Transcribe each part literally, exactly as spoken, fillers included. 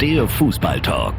Der Fußballtalk.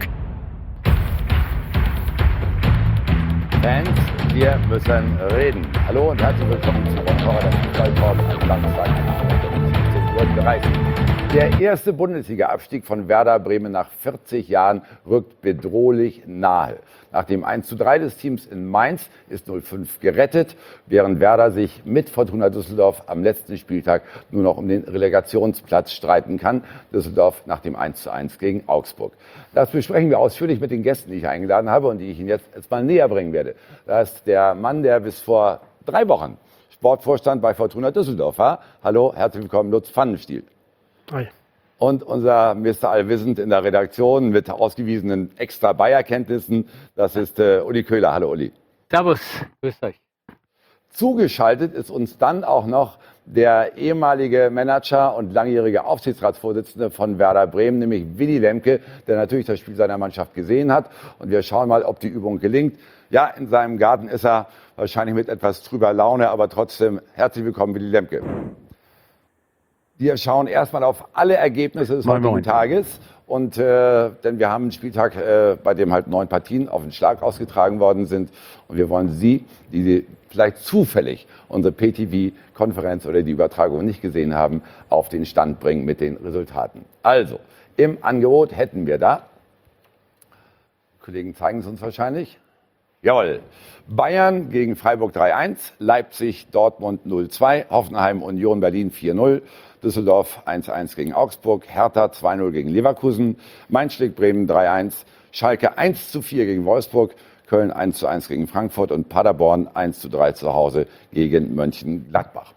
Fans, wir müssen reden. Hallo und herzlich willkommen zu Montora, der Fußballtalk am Samstag um siebzehn Uhr dreißig. Der erste Bundesliga-Abstieg von Werder Bremen nach vierzig Jahren rückt bedrohlich nahe. Nach dem eins zu drei des Teams in Mainz ist null fünf gerettet, während Werder sich mit Fortuna Düsseldorf am letzten Spieltag nur noch um den Relegationsplatz streiten kann. Düsseldorf nach dem eins zu eins gegen Augsburg. Das besprechen wir ausführlich mit den Gästen, die ich eingeladen habe und die ich Ihnen jetzt, jetzt mal näher bringen werde. Da ist der Mann, der bis vor drei Wochen Sportvorstand bei Fortuna Düsseldorf war. Hallo, herzlich willkommen, Lutz Pfannenstiel. Hi. Und unser Mister Allwissend in der Redaktion mit ausgewiesenen extra Bayer-Kenntnissen, das ist äh, Uli Köhler. Hallo Uli. Servus, grüßt euch. Zugeschaltet ist uns dann auch noch der ehemalige Manager und langjährige Aufsichtsratsvorsitzende von Werder Bremen, nämlich Willy Lemke, der natürlich das Spiel seiner Mannschaft gesehen hat. Und wir schauen mal, ob die Übung gelingt. Ja, in seinem Garten ist er wahrscheinlich mit etwas trüber Laune, aber trotzdem herzlich willkommen, Willy Lemke. Wir schauen erstmal auf alle Ergebnisse des heutigen Tages. Und äh, denn wir haben einen Spieltag, äh, bei dem halt neun Partien auf den Schlag ausgetragen worden sind. Und wir wollen Sie, die vielleicht zufällig unsere P T V-Konferenz oder die Übertragung nicht gesehen haben, auf den Stand bringen mit den Resultaten. Also, im Angebot hätten wir da, die Kollegen zeigen es uns wahrscheinlich, jawohl, Bayern gegen Freiburg drei eins, Leipzig, Dortmund null zwei, Hoffenheim, Union Berlin vier null, Düsseldorf eins eins gegen Augsburg, Hertha zwei null gegen Leverkusen, Mainz schlägt Bremen drei eins, Schalke eins zu vier gegen Wolfsburg, Köln eins zu eins gegen Frankfurt und Paderborn eins zu drei zu Hause gegen Mönchengladbach.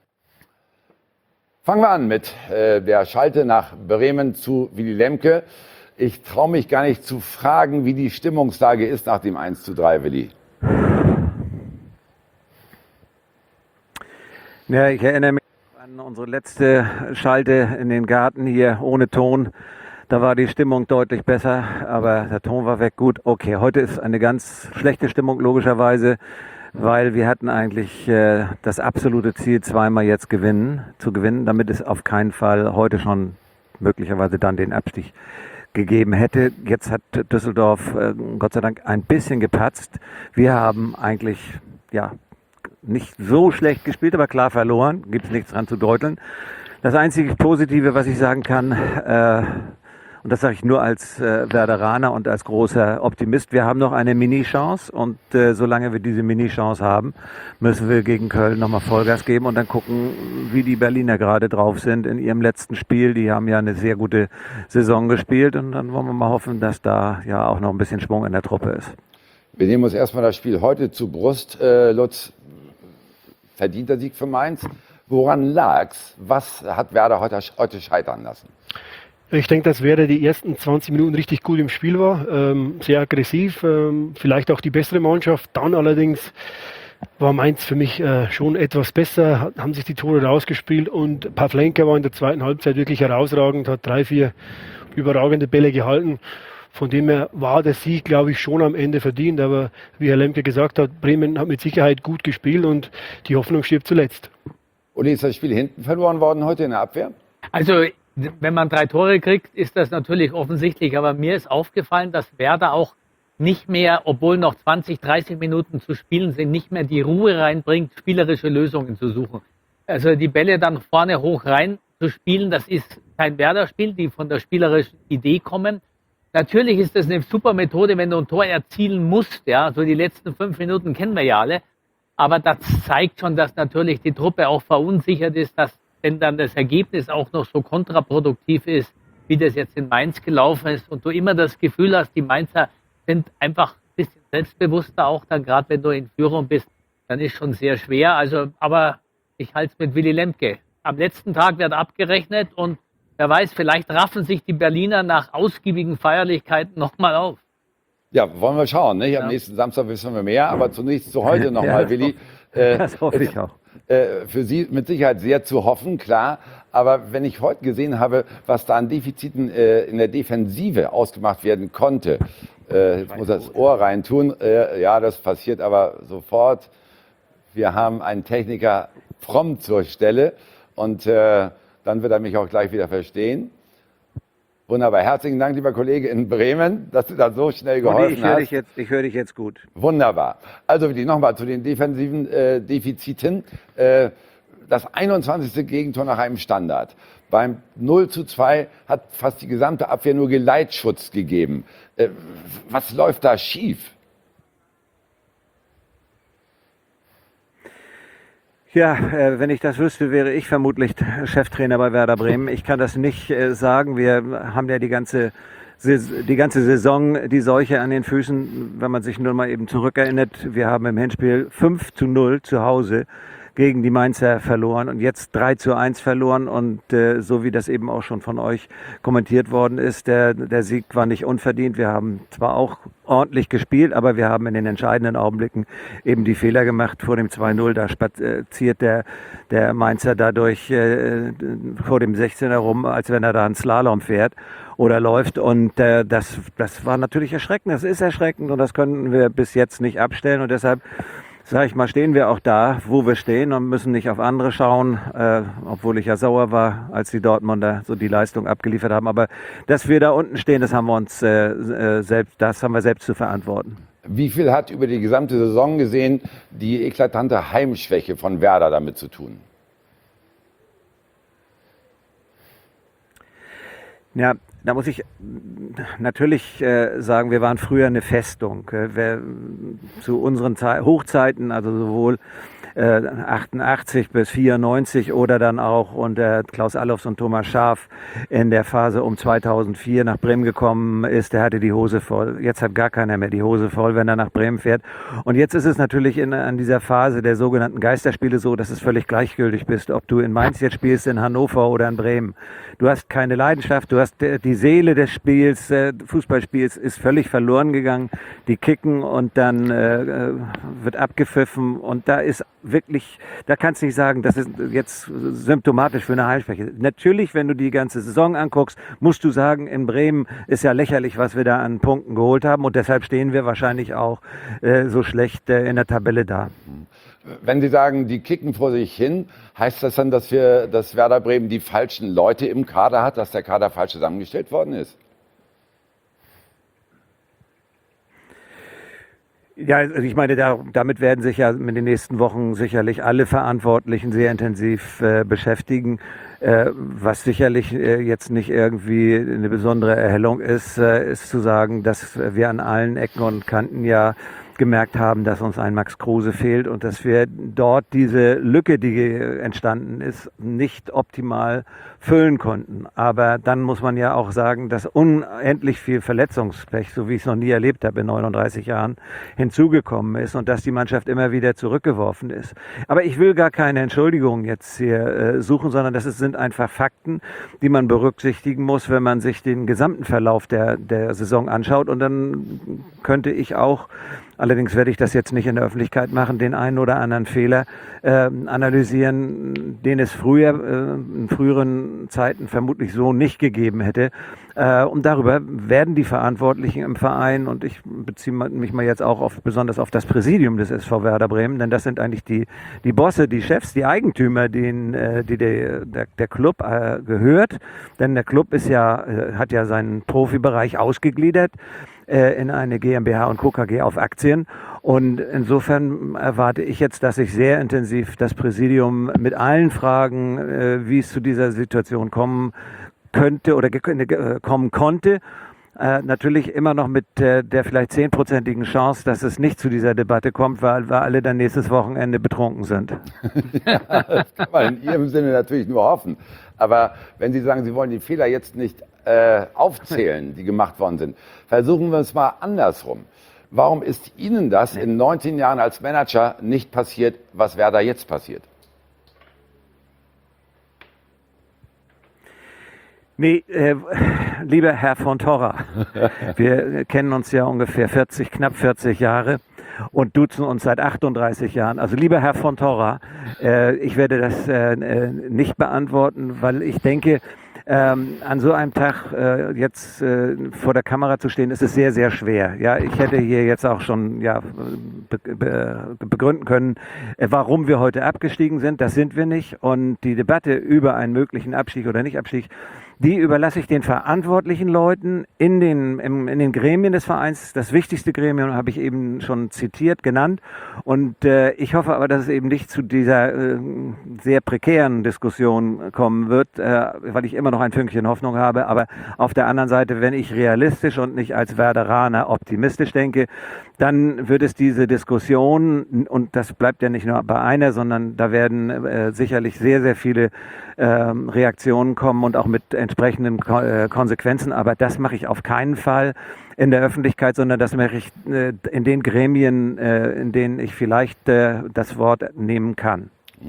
Fangen wir an mit äh, der Schalte nach Bremen zu Willy Lemke. Ich traue mich gar nicht zu fragen, wie die Stimmungslage ist nach dem eins zu drei, Willy. Ja, ich erinnere mich an unsere letzte Schalte in den Garten hier ohne Ton. Da war die Stimmung deutlich besser, aber der Ton war weg. Gut, okay, heute ist eine ganz schlechte Stimmung logischerweise, weil wir hatten eigentlich äh, das absolute Ziel, zweimal jetzt gewinnen, zu gewinnen, damit es auf keinen Fall heute schon möglicherweise dann den Abstieg gegeben hätte. Jetzt hat Düsseldorf äh, Gott sei Dank ein bisschen gepatzt. Wir haben eigentlich ja nicht so schlecht gespielt, aber klar verloren. Gibt es nichts dran zu deuteln. Das einzige Positive, was ich sagen kann, äh, und das sage ich nur als äh, Werderaner und als großer Optimist, wir haben noch eine Mini-Chance und äh, solange wir diese Mini-Chance haben, müssen wir gegen Köln nochmal Vollgas geben und dann gucken, wie die Berliner gerade drauf sind in ihrem letzten Spiel. Die haben ja eine sehr gute Saison gespielt und dann wollen wir mal hoffen, dass da ja auch noch ein bisschen Schwung in der Truppe ist. Wir nehmen uns erstmal das Spiel heute zu Brust. Äh, Lutz, verdienter Sieg für Mainz. Woran lag's? Was hat Werder heute, heute scheitern lassen? Ich denke, dass Werder die ersten zwanzig Minuten richtig gut im Spiel war, ähm, sehr aggressiv, ähm, vielleicht auch die bessere Mannschaft. Dann allerdings war Mainz für mich äh, schon etwas besser, haben sich die Tore rausgespielt und Pavlenka war in der zweiten Halbzeit wirklich herausragend, hat drei, vier überragende Bälle gehalten. Von dem her war der Sieg, glaube ich, schon am Ende verdient. Aber wie Herr Lemke gesagt hat, Bremen hat mit Sicherheit gut gespielt und die Hoffnung stirbt zuletzt. Uli, ist das Spiel hinten verloren worden heute in der Abwehr? Also, wenn man drei Tore kriegt, ist das natürlich offensichtlich. Aber mir ist aufgefallen, dass Werder auch nicht mehr, obwohl noch zwanzig, dreißig Minuten zu spielen sind, nicht mehr die Ruhe reinbringt, spielerische Lösungen zu suchen. Also die Bälle dann vorne hoch rein zu spielen, das ist kein Werder-Spiel, die von der spielerischen Idee kommen. Natürlich ist das eine super Methode, wenn du ein Tor erzielen musst. Ja, so die letzten fünf Minuten kennen wir ja alle. Aber das zeigt schon, dass natürlich die Truppe auch verunsichert ist, dass wenn dann das Ergebnis auch noch so kontraproduktiv ist, wie das jetzt in Mainz gelaufen ist und du immer das Gefühl hast, die Mainzer sind einfach ein bisschen selbstbewusster auch dann, gerade wenn du in Führung bist, dann ist schon sehr schwer. Also, aber ich halte es mit Willy Lemke. Am letzten Tag wird abgerechnet und wer weiß, vielleicht raffen sich die Berliner nach ausgiebigen Feierlichkeiten nochmal auf. Ja, wollen wir schauen. Ne? Am ja. nächsten Samstag wissen wir mehr, aber zunächst zu heute nochmal, ja, Willy. Äh, das hoffe ich auch. Äh, für Sie mit Sicherheit sehr zu hoffen, klar. Aber wenn ich heute gesehen habe, was da an Defiziten äh, in der Defensive ausgemacht werden konnte, äh, jetzt muss das Ohr reintun. Äh, ja, das passiert aber sofort. Wir haben einen Techniker prompt zur Stelle und äh, dann wird er mich auch gleich wieder verstehen. Wunderbar. Herzlichen Dank, lieber Kollege in Bremen, dass du da so schnell geholfen Und ich höre hast. dich jetzt, ich höre dich jetzt gut. Wunderbar. Also nochmal zu den defensiven äh, Defiziten. Äh, das einundzwanzigste Gegentor nach einem Standard. Beim null zu zwei hat fast die gesamte Abwehr nur Geleitschutz gegeben. Äh, was läuft da schief? Ja, äh, wenn ich das wüsste, wäre ich vermutlich Cheftrainer bei Werder Bremen. Ich kann das nicht äh, sagen. Wir haben ja die ganze, die ganze Saison die Seuche an den Füßen, wenn man sich nur mal eben zurückerinnert. Wir haben im Hinspiel fünf zu null zu Hause gegen die Mainzer verloren und jetzt drei zu eins verloren und äh, so wie das eben auch schon von euch kommentiert worden ist, der, der Sieg war nicht unverdient. Wir haben zwar auch ordentlich gespielt, aber wir haben in den entscheidenden Augenblicken eben die Fehler gemacht. Vor dem zwei null, da spaziert der, der Mainzer dadurch äh, vor dem sechzehner rum, als wenn er da einen Slalom fährt oder läuft und äh, das, das war natürlich erschreckend, das ist erschreckend und das können wir bis jetzt nicht abstellen und deshalb sag ich mal, stehen wir auch da, wo wir stehen und müssen nicht auf andere schauen, äh, obwohl ich ja sauer war, als die Dortmunder so die Leistung abgeliefert haben. Aber dass wir da unten stehen, das haben wir uns äh, äh, selbst, das haben wir selbst zu verantworten. Wie viel hat über die gesamte Saison gesehen die eklatante Heimschwäche von Werder damit zu tun? Ja, da muss ich natürlich äh, sagen, wir waren früher eine Festung. Äh, wir, zu unseren Ze- Hochzeiten, also sowohl äh, achtundachtzig bis vierundneunzig oder dann auch unter Klaus Allofs und Thomas Schaaf in der Phase um zweitausendvier nach Bremen gekommen ist, der hatte die Hose voll. Jetzt hat gar keiner mehr die Hose voll, wenn er nach Bremen fährt. Und jetzt ist es natürlich in, an dieser Phase der sogenannten Geisterspiele so, dass es völlig gleichgültig bist, ob du in Mainz jetzt spielst, in Hannover oder in Bremen. Du hast keine Leidenschaft, du hast die Seele des Spiels, äh, Fußballspiels ist völlig verloren gegangen. Die kicken und dann äh, wird abgepfiffen und da ist wirklich, da kannst du nicht sagen, das ist jetzt symptomatisch für eine Heimschwäche. Natürlich, wenn du die ganze Saison anguckst, musst du sagen, in Bremen ist ja lächerlich, was wir da an Punkten geholt haben und deshalb stehen wir wahrscheinlich auch äh, so schlecht äh, in der Tabelle da. Wenn Sie sagen, die kicken vor sich hin, heißt das dann, dass wir, dass Werder Bremen die falschen Leute im Kader hat, dass der Kader falsch zusammengestellt worden ist? Ja, also ich meine, da, damit werden sich ja in den nächsten Wochen sicherlich alle Verantwortlichen sehr intensiv äh, beschäftigen. Äh, was sicherlich äh, jetzt nicht irgendwie eine besondere Erhellung ist, äh, ist zu sagen, dass wir an allen Ecken und Kanten ja gemerkt haben, dass uns ein Max Kruse fehlt und dass wir dort diese Lücke, die entstanden ist, nicht optimal füllen konnten. Aber dann muss man ja auch sagen, dass unendlich viel Verletzungspech, so wie ich es noch nie erlebt habe in neununddreißig Jahren, hinzugekommen ist und dass die Mannschaft immer wieder zurückgeworfen ist. Aber ich will gar keine Entschuldigung jetzt hier äh, suchen, sondern das sind einfach Fakten, die man berücksichtigen muss, wenn man sich den gesamten Verlauf der, der Saison anschaut. Und dann könnte ich auch, allerdings werde ich das jetzt nicht in der Öffentlichkeit machen, den einen oder anderen Fehler äh, analysieren, den es früher, äh, in früheren Zeiten vermutlich so nicht gegeben hätte. Äh, und darüber werden die Verantwortlichen im Verein, und ich beziehe mich mal jetzt auch auf, besonders auf das Präsidium des S V Werder Bremen, denn das sind eigentlich die, die Bosse, die Chefs, die Eigentümer, denen äh, die der, der, der Club äh, gehört. Denn der Club ist ja, äh, hat ja seinen Profibereich ausgegliedert in eine GmbH und Co. K G auf Aktien. Und insofern erwarte ich jetzt, dass sich sehr intensiv das Präsidium mit allen Fragen, äh, wie es zu dieser Situation kommen könnte oder ge- kommen konnte, äh, natürlich immer noch mit äh, der vielleicht zehnprozentigen Chance, dass es nicht zu dieser Debatte kommt, weil wir alle dann nächstes Wochenende betrunken sind. Ja, das kann man in Ihrem Sinne natürlich nur hoffen. Aber wenn Sie sagen, Sie wollen die Fehler jetzt nicht äh, aufzählen, die gemacht worden sind, versuchen wir es mal andersrum. Warum ist Ihnen das in neunzehn Jahren als Manager nicht passiert, was Werder jetzt passiert? Nee, äh, lieber Herr von Torra, wir kennen uns ja ungefähr vierzig, knapp vierzig Jahre und duzen uns seit achtunddreißig Jahren. Also lieber Herr von Torra, äh, ich werde das äh, nicht beantworten, weil ich denke, ähm, an so einem Tag äh, jetzt äh, vor der Kamera zu stehen, ist es sehr, sehr schwer. Ja, ich hätte hier jetzt auch schon ja, be be begründen können, äh, warum wir heute abgestiegen sind. Das sind wir nicht. Und die Debatte über einen möglichen Abstieg oder Nicht-Abstieg, die überlasse ich den verantwortlichen Leuten in den, im, in den Gremien des Vereins. Das wichtigste Gremium habe ich eben schon zitiert, genannt. Und äh, ich hoffe aber, dass es eben nicht zu dieser äh, sehr prekären Diskussion kommen wird, äh, weil ich immer noch ein Fünkchen Hoffnung habe. Aber auf der anderen Seite, wenn ich realistisch und nicht als Werderaner optimistisch denke, dann wird es diese Diskussion, und das bleibt ja nicht nur bei einer, sondern da werden äh, sicherlich sehr, sehr viele äh, Reaktionen kommen und auch mit entsprechenden Ko äh, Konsequenzen. Aber das mache ich auf keinen Fall in der Öffentlichkeit, sondern das mache ich äh, in den Gremien, äh, in denen ich vielleicht äh, das Wort nehmen kann.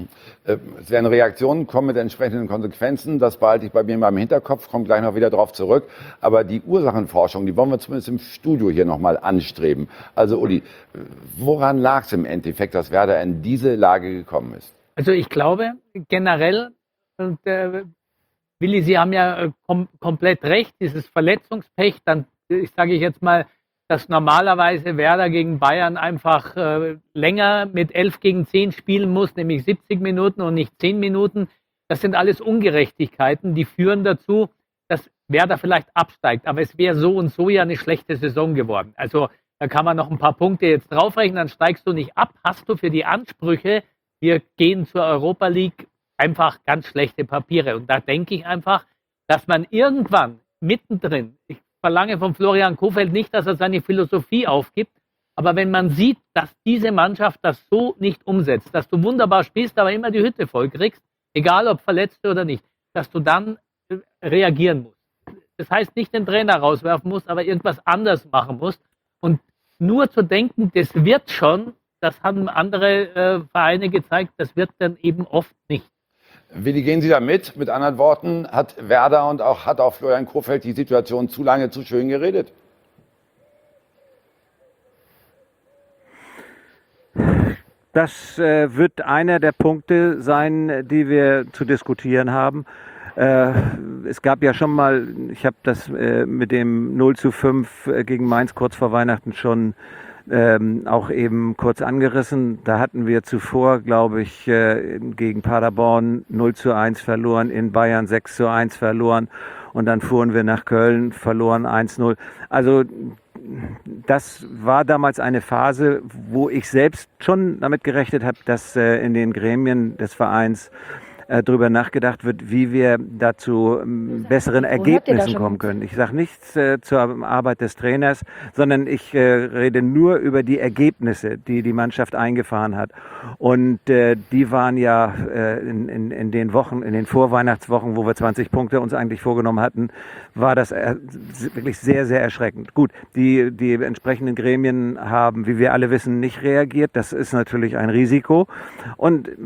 Es werden Reaktionen kommen mit entsprechenden Konsequenzen. Das behalte ich bei mir in meinem Hinterkopf, komme gleich noch wieder darauf zurück. Aber die Ursachenforschung, die wollen wir zumindest im Studio hier nochmal anstreben. Also Uli, woran lag es im Endeffekt, dass Werder in diese Lage gekommen ist? Also ich glaube generell, und, äh, Willi, Sie haben ja äh, kom komplett recht, dieses Verletzungspech, dann ich sage ich jetzt mal, dass normalerweise Werder gegen Bayern einfach äh, länger mit elf gegen zehn spielen muss, nämlich siebzig Minuten und nicht zehn Minuten. Das sind alles Ungerechtigkeiten, die führen dazu, dass Werder vielleicht absteigt. Aber es wäre so und so ja eine schlechte Saison geworden. Also da kann man noch ein paar Punkte jetzt draufrechnen, dann steigst du nicht ab. Hast du für die Ansprüche, wir gehen zur Europa League, einfach ganz schlechte Papiere. Und da denke ich einfach, dass man irgendwann mittendrin, ich verlange von Florian Kohfeldt nicht, dass er seine Philosophie aufgibt, aber wenn man sieht, dass diese Mannschaft das so nicht umsetzt, dass du wunderbar spielst, aber immer die Hütte voll kriegst, egal ob Verletzte oder nicht, dass du dann reagieren musst. Das heißt nicht den Trainer rauswerfen musst, aber irgendwas anders machen musst. Und nur zu denken, das wird schon, das haben andere äh, Vereine gezeigt, das wird dann eben oft nicht. Willi, gehen Sie da mit? Mit anderen Worten, hat Werder und auch hat auch Florian Kohfeldt die Situation zu lange zu schön geredet? Das äh, wird einer der Punkte sein, die wir zu diskutieren haben. Äh, es gab ja schon mal, ich habe das äh, mit dem null zu fünf gegen Mainz kurz vor Weihnachten schon Ähm, auch eben kurz angerissen. Da hatten wir zuvor, glaube ich, äh, gegen Paderborn null zu eins verloren, in Bayern sechs zu eins verloren und dann fuhren wir nach Köln, verloren eins null. Also das war damals eine Phase, wo ich selbst schon damit gerechnet habe, dass äh, in den Gremien des Vereins äh, darüber nachgedacht wird, wie wir dazu ähm, besseren Ergebnissen kommen können. Ich sage nichts äh, zur Arbeit des Trainers, sondern ich äh, rede nur über die Ergebnisse, die die Mannschaft eingefahren hat. Und äh, die waren ja äh, in, in, in den Wochen, in den Vorweihnachtswochen, wo wir zwanzig Punkte uns eigentlich vorgenommen hatten, war das äh, wirklich sehr, sehr erschreckend. Gut, die, die entsprechenden Gremien haben, wie wir alle wissen, nicht reagiert. Das ist natürlich ein Risiko. Und äh,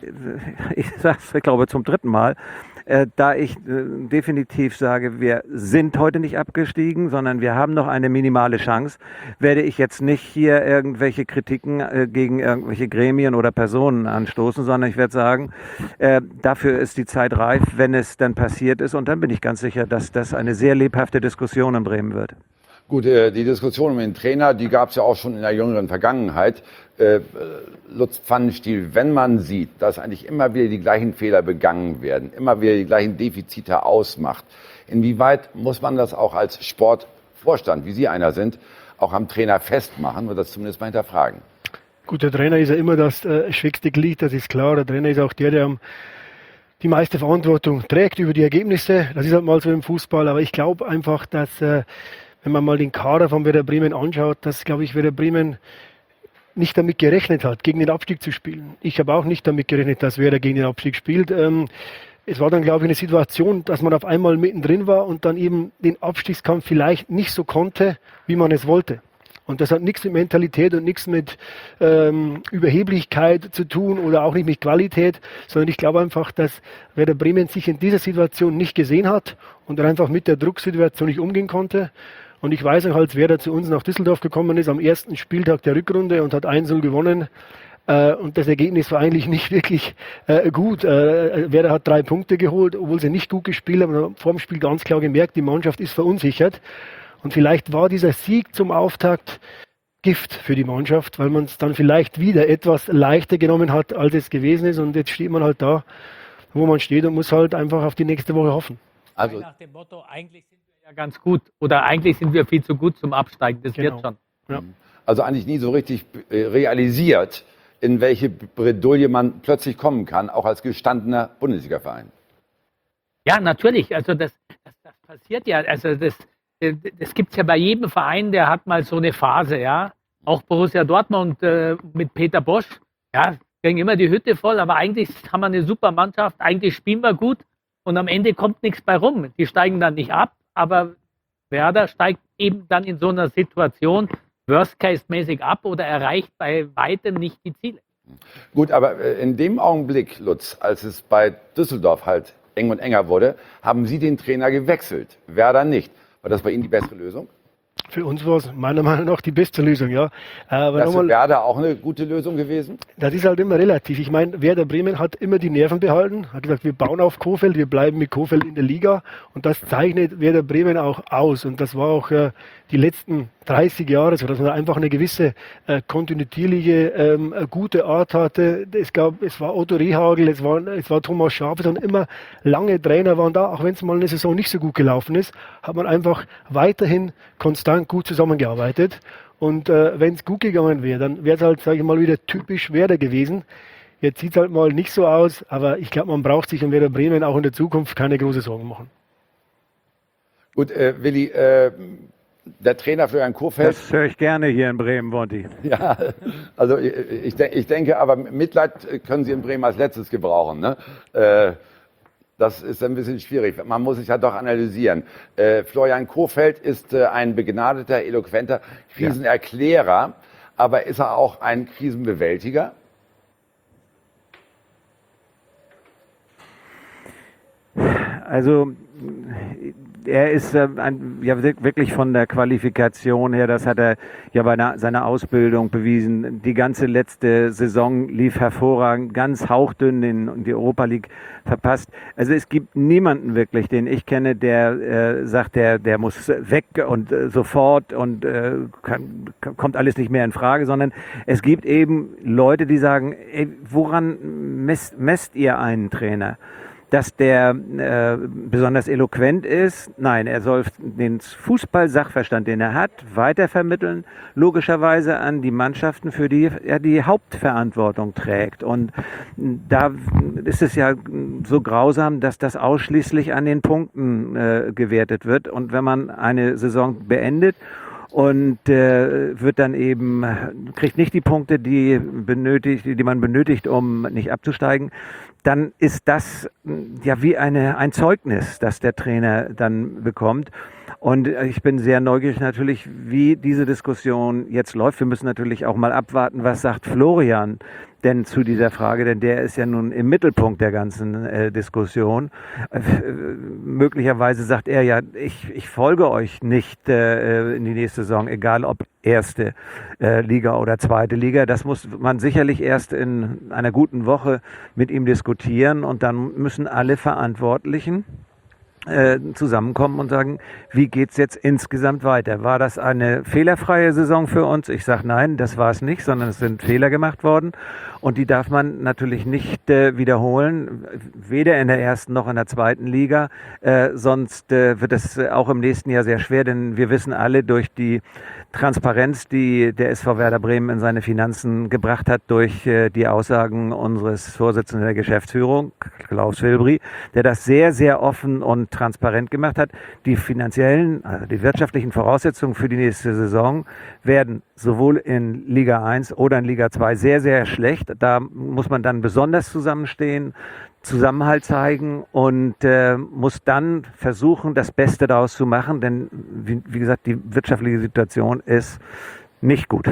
ich sage ich glaube zum dritten Mal, äh, da ich äh, definitiv sage, wir sind heute nicht abgestiegen, sondern wir haben noch eine minimale Chance, werde ich jetzt nicht hier irgendwelche Kritiken äh, gegen irgendwelche Gremien oder Personen anstoßen, sondern ich werde sagen, äh, dafür ist die Zeit reif, wenn es dann passiert ist, und dann bin ich ganz sicher, dass das eine sehr lebhafte Diskussion in Bremen wird. Gut, äh, die Diskussion um den Trainer, die gab es ja auch schon in der jüngeren Vergangenheit. Äh, Lutz Pfannenstiel, wenn man sieht, dass eigentlich immer wieder die gleichen Fehler begangen werden, immer wieder die gleichen Defizite ausmacht, inwieweit muss man das auch als Sportvorstand, wie Sie einer sind, auch am Trainer festmachen oder das zumindest mal hinterfragen? Gut, der Trainer ist ja immer das äh, schwächste Glied, das ist klar. Der Trainer ist auch der, der am die meiste Verantwortung trägt über die Ergebnisse. Das ist halt mal so im Fußball, aber ich glaube einfach, dass äh, wenn man mal den Kader von Werder Bremen anschaut, dass, glaube ich, Werder Bremen nicht damit gerechnet hat, gegen den Abstieg zu spielen. Ich habe auch nicht damit gerechnet, dass Werder gegen den Abstieg spielt. Ähm, es war dann, glaube ich, eine Situation, dass man auf einmal mittendrin war und dann eben den Abstiegskampf vielleicht nicht so konnte, wie man es wollte. Und das hat nichts mit Mentalität und nichts mit ähm, Überheblichkeit zu tun oder auch nicht mit Qualität, sondern ich glaube einfach, dass Werder Bremen sich in dieser Situation nicht gesehen hat und einfach mit der Drucksituation nicht umgehen konnte. Und ich weiß auch, als Werder zu uns nach Düsseldorf gekommen ist, am ersten Spieltag der Rückrunde und hat eins null gewonnen. Äh, und das Ergebnis war eigentlich nicht wirklich äh, gut. Äh, Werder hat drei Punkte geholt, obwohl sie nicht gut gespielt haben. Man hat vor dem Spiel ganz klar gemerkt, die Mannschaft ist verunsichert. Und vielleicht war dieser Sieg zum Auftakt Gift für die Mannschaft, weil man es dann vielleicht wieder etwas leichter genommen hat, als es gewesen ist. Und jetzt steht man halt da, wo man steht und muss halt einfach auf die nächste Woche hoffen. Also, nach dem Motto, eigentlich sind wir ja ganz gut oder eigentlich sind wir viel zu gut zum Absteigen. Das Genau. wird schon. Ja. also eigentlich nie so richtig äh, realisiert, in welche Bredouille man plötzlich kommen kann, auch als gestandener Bundesliga-Verein. Ja, natürlich. Also das, das, das passiert ja. Also das, das gibt es ja bei jedem Verein, der hat mal so eine Phase, ja. Auch Borussia Dortmund äh, mit Peter Bosch, ja, kriegen immer die Hütte voll, aber eigentlich haben wir eine super Mannschaft, eigentlich spielen wir gut und am Ende kommt nichts bei rum. Die steigen dann nicht ab, aber Werder steigt eben dann in so einer Situation Worst-Case-mäßig ab oder erreicht bei weitem nicht die Ziele. Gut, aber äh, in dem Augenblick, Lutz, als es bei Düsseldorf halt eng und enger wurde, haben Sie den Trainer gewechselt, Werder nicht. War das bei Ihnen die bessere Lösung? Für uns war es meiner Meinung nach die beste Lösung, ja. Aber Das ist nochmal, Werder auch eine gute Lösung gewesen? das ist halt immer relativ. Ich meine, Werder Bremen hat immer die Nerven behalten, hat gesagt, wir bauen auf Kohfeldt, wir bleiben mit Kohfeldt in der Liga und das zeichnet Werder Bremen auch aus. Und das war auch äh, die letzten dreißig Jahre so, dass man einfach eine gewisse äh, kontinuierliche, ähm, eine gute Art hatte. Es gab, es war Otto Rehhagel, es war, es war Thomas Schaaf, es waren immer lange Trainer waren da, auch wenn es mal eine Saison nicht so gut gelaufen ist, hat man einfach weiterhin konstant gut zusammengearbeitet. Und äh, wenn es gut gegangen wäre, dann wäre es halt, sage ich mal, wieder typisch Werder gewesen. Jetzt sieht es halt mal nicht so aus, aber ich glaube, man braucht sich um Werder Bremen auch in der Zukunft keine große Sorgen machen. Gut, äh, Willi, äh, der Trainer Florian Kohfeldt. Das höre ich gerne hier in Bremen, Wonti. Ja, also ich, ich, de- ich denke, aber Mitleid können Sie in Bremen als letztes gebrauchen. Ne? Äh, das ist ein bisschen schwierig. Man muss sich ja doch analysieren. Äh, Florian Kohfeldt ist äh, ein begnadeter, eloquenter Krisenerklärer, aber ist er auch ein Krisenbewältiger? Also er ist äh, ein, ja wirklich von der Qualifikation her, das hat er ja bei einer, seiner Ausbildung bewiesen. Die ganze letzte Saison lief hervorragend, ganz hauchdünn in die Europa League verpasst. Also es gibt niemanden wirklich, den ich kenne, der äh, sagt, der, der muss weg und äh, sofort und äh, kann, kommt alles nicht mehr in Frage, sondern es gibt eben Leute, die sagen, ey, woran messt, messt ihr einen Trainer? Dass der äh, besonders eloquent ist. Nein, er soll den Fußball-Sachverstand, den er hat, weitervermitteln, logischerweise an die Mannschaften, für die er die Hauptverantwortung trägt. Und da ist es ja so grausam, dass das ausschließlich an den Punkten äh, gewertet wird. Und wenn man eine Saison beendet, und äh, wird dann eben, kriegt nicht die Punkte, die benötigt, die man benötigt, um nicht abzusteigen, dann ist das ja wie eine, ein Zeugnis, das der Trainer dann bekommt. Und ich bin sehr neugierig natürlich, wie diese Diskussion jetzt läuft. Wir müssen natürlich auch mal abwarten, was sagt Florian denn zu dieser Frage, denn der ist ja nun im Mittelpunkt der ganzen äh, Diskussion. Äh, möglicherweise sagt er ja, ich, ich folge euch nicht äh, in die nächste Saison, egal ob erste äh, Liga oder zweite Liga. Das muss man sicherlich erst in einer guten Woche mit ihm diskutieren und dann müssen alle Verantwortlichen äh, zusammenkommen und sagen, wie geht's jetzt insgesamt weiter? War das eine fehlerfreie Saison für uns? Ich sage nein, das war es nicht, sondern es sind Fehler gemacht worden und die darf man natürlich nicht äh, wiederholen, weder in der ersten noch in der zweiten Liga, äh, sonst äh, wird es auch im nächsten Jahr sehr schwer, denn wir wissen alle durch die Transparenz, die der S V Werder Bremen in seine Finanzen gebracht hat, durch äh, die Aussagen unseres Vorsitzenden der Geschäftsführung, Klaus Wilbry, der das sehr, sehr offen und transparent gemacht hat. Die finanziellen, also die wirtschaftlichen Voraussetzungen für die nächste Saison werden sowohl in Liga eins oder in Liga zwei sehr, sehr schlecht. Da muss man dann besonders zusammenstehen, Zusammenhalt zeigen und äh, muss dann versuchen, das Beste daraus zu machen, denn wie, wie gesagt, die wirtschaftliche Situation ist nicht gut.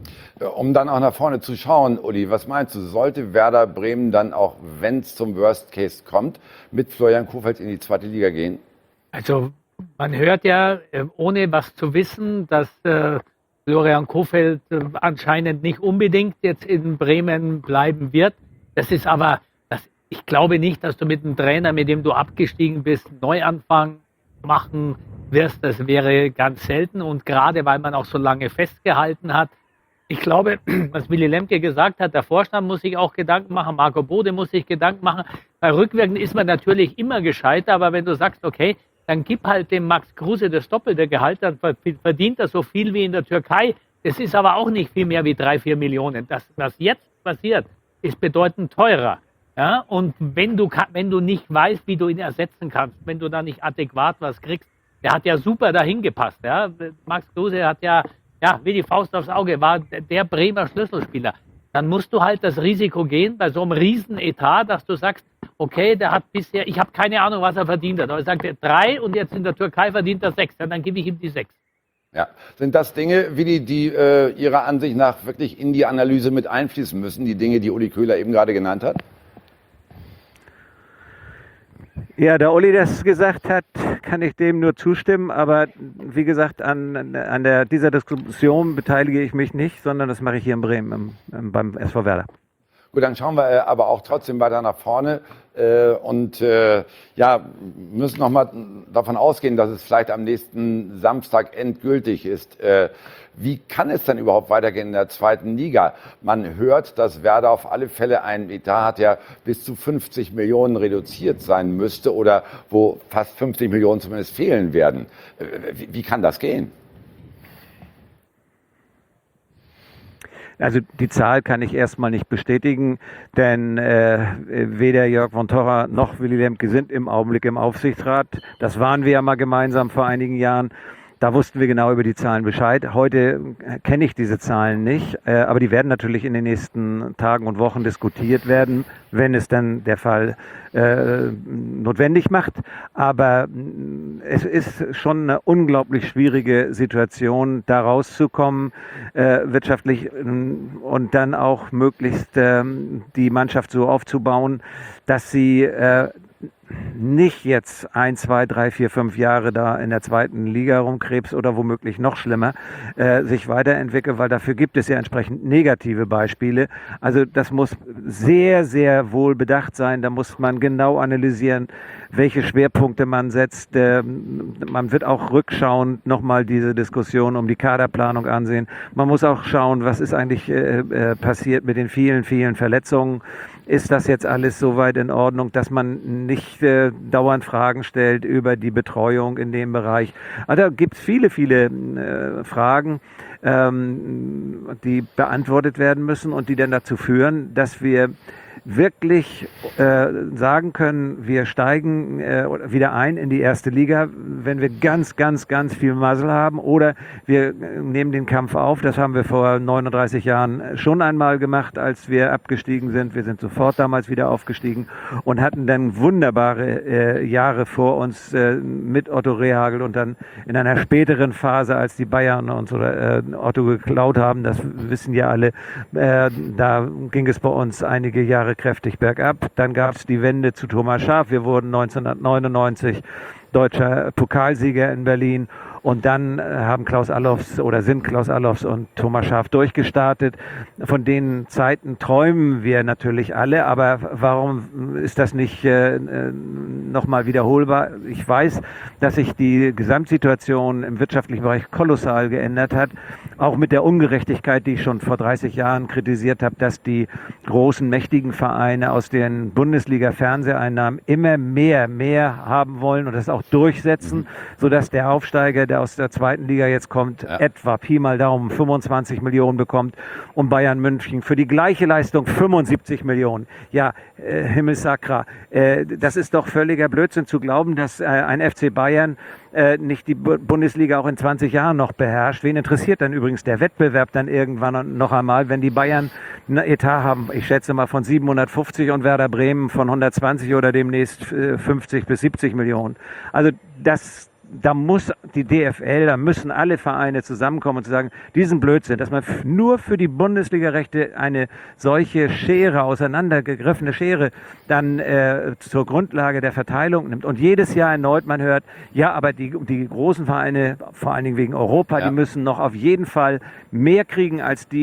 Um dann auch nach vorne zu schauen, Uli, was meinst du, sollte Werder Bremen dann auch, wenn es zum Worst Case kommt, mit Florian Kohfeldt in die zweite Liga gehen? Also man hört ja, äh, ohne was zu wissen, dass äh, Florian Kohfeldt äh, anscheinend nicht unbedingt jetzt in Bremen bleiben wird. Das ist aber, das, ich glaube nicht, dass du mit einem Trainer, mit dem du abgestiegen bist, einen Neuanfang machen wirst. Das wäre ganz selten und gerade weil man auch so lange festgehalten hat, Ich glaube, was Willy Lemke gesagt hat, der Vorstand muss sich auch Gedanken machen, Marco Bode muss sich Gedanken machen. Bei Rückwirkend ist man natürlich immer gescheiter, aber wenn du sagst, okay, dann gib halt dem Max Kruse das doppelte Gehalt, dann verdient er so viel wie in der Türkei. Das ist aber auch nicht viel mehr wie drei, vier Millionen. Das, was jetzt passiert, ist bedeutend teurer. Ja? Und wenn du, wenn du nicht weißt, wie du ihn ersetzen kannst, wenn du da nicht adäquat was kriegst, der hat ja super dahin gepasst. Ja? Max Kruse hat ja Ja, wie die Faust aufs Auge, war der Bremer Schlüsselspieler. Dann musst du halt das Risiko gehen bei so einem riesen Etat, dass du sagst, okay, der hat bisher, ich habe keine Ahnung, was er verdient hat, aber er sagt drei und jetzt in der Türkei verdient er sechs, dann gebe ich ihm die sechs. Ja, sind das Dinge, Willi, die äh, Ihrer Ansicht nach wirklich in die Analyse mit einfließen müssen, die Dinge, die Uli Köhler eben gerade genannt hat? Ja, da Uli das gesagt hat, kann ich dem nur zustimmen, aber wie gesagt, an, an der, dieser Diskussion beteilige ich mich nicht, sondern das mache ich hier in Bremen im, im, beim S V Werder. Gut, dann schauen wir äh, aber auch trotzdem weiter nach vorne äh, und äh, ja, müssen nochmal davon ausgehen, dass es vielleicht am nächsten Samstag endgültig ist. Äh, wie kann es denn überhaupt weitergehen in der zweiten Liga? Man hört, dass Werder auf alle Fälle einen Etat hat, der bis zu fünfzig Millionen reduziert sein müsste oder wo fast fünfzig Millionen zumindest fehlen werden. Äh, wie, wie kann das gehen? Also die Zahl kann ich erstmal nicht bestätigen, denn äh, weder Jörg von Torra noch Willy Lemke sind im Augenblick im Aufsichtsrat. Das waren wir ja mal gemeinsam vor einigen Jahren. Da wussten wir genau über die Zahlen Bescheid. Heute kenne ich diese Zahlen nicht, äh, aber die werden natürlich in den nächsten Tagen und Wochen diskutiert werden, wenn es dann der Fall äh, notwendig macht. Aber es ist schon eine unglaublich schwierige Situation, da rauszukommen, äh, wirtschaftlich und dann auch möglichst äh, die Mannschaft so aufzubauen, dass sie äh, nicht jetzt ein, zwei, drei, vier, fünf Jahre da in der zweiten Liga rumkrebs oder womöglich noch schlimmer äh, sich weiterentwickelt, weil dafür gibt es ja entsprechend negative Beispiele. Also das muss sehr, sehr wohl bedacht sein. Da muss man genau analysieren, welche Schwerpunkte man setzt. Äh, man wird auch rückschauend nochmal diese Diskussion um die Kaderplanung ansehen. Man muss auch schauen, was ist eigentlich äh, äh, passiert mit den vielen, vielen Verletzungen. Ist das jetzt alles soweit in Ordnung, dass man nicht äh, dauernd Fragen stellt über die Betreuung in dem Bereich? Also da gibt es viele, viele äh, Fragen, ähm, die beantwortet werden müssen und die dann dazu führen, dass wir wirklich äh, sagen können, wir steigen äh, wieder ein in die erste Liga, wenn wir ganz, ganz, ganz viel Muzzle haben, oder wir nehmen den Kampf auf. Das haben wir vor neununddreißig Jahren schon einmal gemacht, als wir abgestiegen sind. Wir sind sofort damals wieder aufgestiegen und hatten dann wunderbare äh, Jahre vor uns äh, mit Otto Rehhagel und dann in einer späteren Phase, als die Bayern uns oder äh, Otto geklaut haben, das wissen ja alle, äh, da ging es bei uns einige Jahre kräftig bergab. Dann gab es die Wende zu Thomas Schaaf. Wir wurden neunzehnhundertneunundneunzig deutscher Pokalsieger in Berlin. Und dann haben Klaus Allofs oder sind Klaus Allofs und Thomas Schaaf durchgestartet. Von den Zeiten träumen wir natürlich alle, aber warum ist das nicht äh, nochmal wiederholbar? Ich weiß, dass sich die Gesamtsituation im wirtschaftlichen Bereich kolossal geändert hat, auch mit der Ungerechtigkeit, die ich schon vor dreißig Jahren kritisiert habe, dass die großen, mächtigen Vereine aus den Bundesliga-Fernseheinnahmen immer mehr, mehr haben wollen und das auch durchsetzen, mhm. sodass der Aufsteiger, der aus der zweiten Liga jetzt kommt, ja. etwa Pi mal Daumen fünfundzwanzig Millionen bekommt und Bayern München für die gleiche Leistung fünfundsiebzig Millionen. Ja, äh, Himmelsakra, äh, das ist doch völliger Blödsinn zu glauben, dass äh, ein F C Bayern äh, nicht die B- Bundesliga auch in zwanzig Jahren noch beherrscht. Wen interessiert dann übrigens der Wettbewerb dann irgendwann noch einmal, wenn die Bayern einen Etat haben, ich schätze mal von siebenhundertfünfzig und Werder Bremen von hundertzwanzig oder demnächst äh, fünfzig bis siebzig Millionen. Also das Da muss die D F L, da müssen alle Vereine zusammenkommen und zu sagen, diesen Blödsinn, dass man f- nur für die Bundesliga-Rechte eine solche Schere, auseinandergegriffene Schere, dann äh, zur Grundlage der Verteilung nimmt. Und jedes Jahr erneut man hört, ja, aber die, die großen Vereine, vor allen Dingen wegen Europa, ja. die müssen noch auf jeden Fall mehr kriegen als die,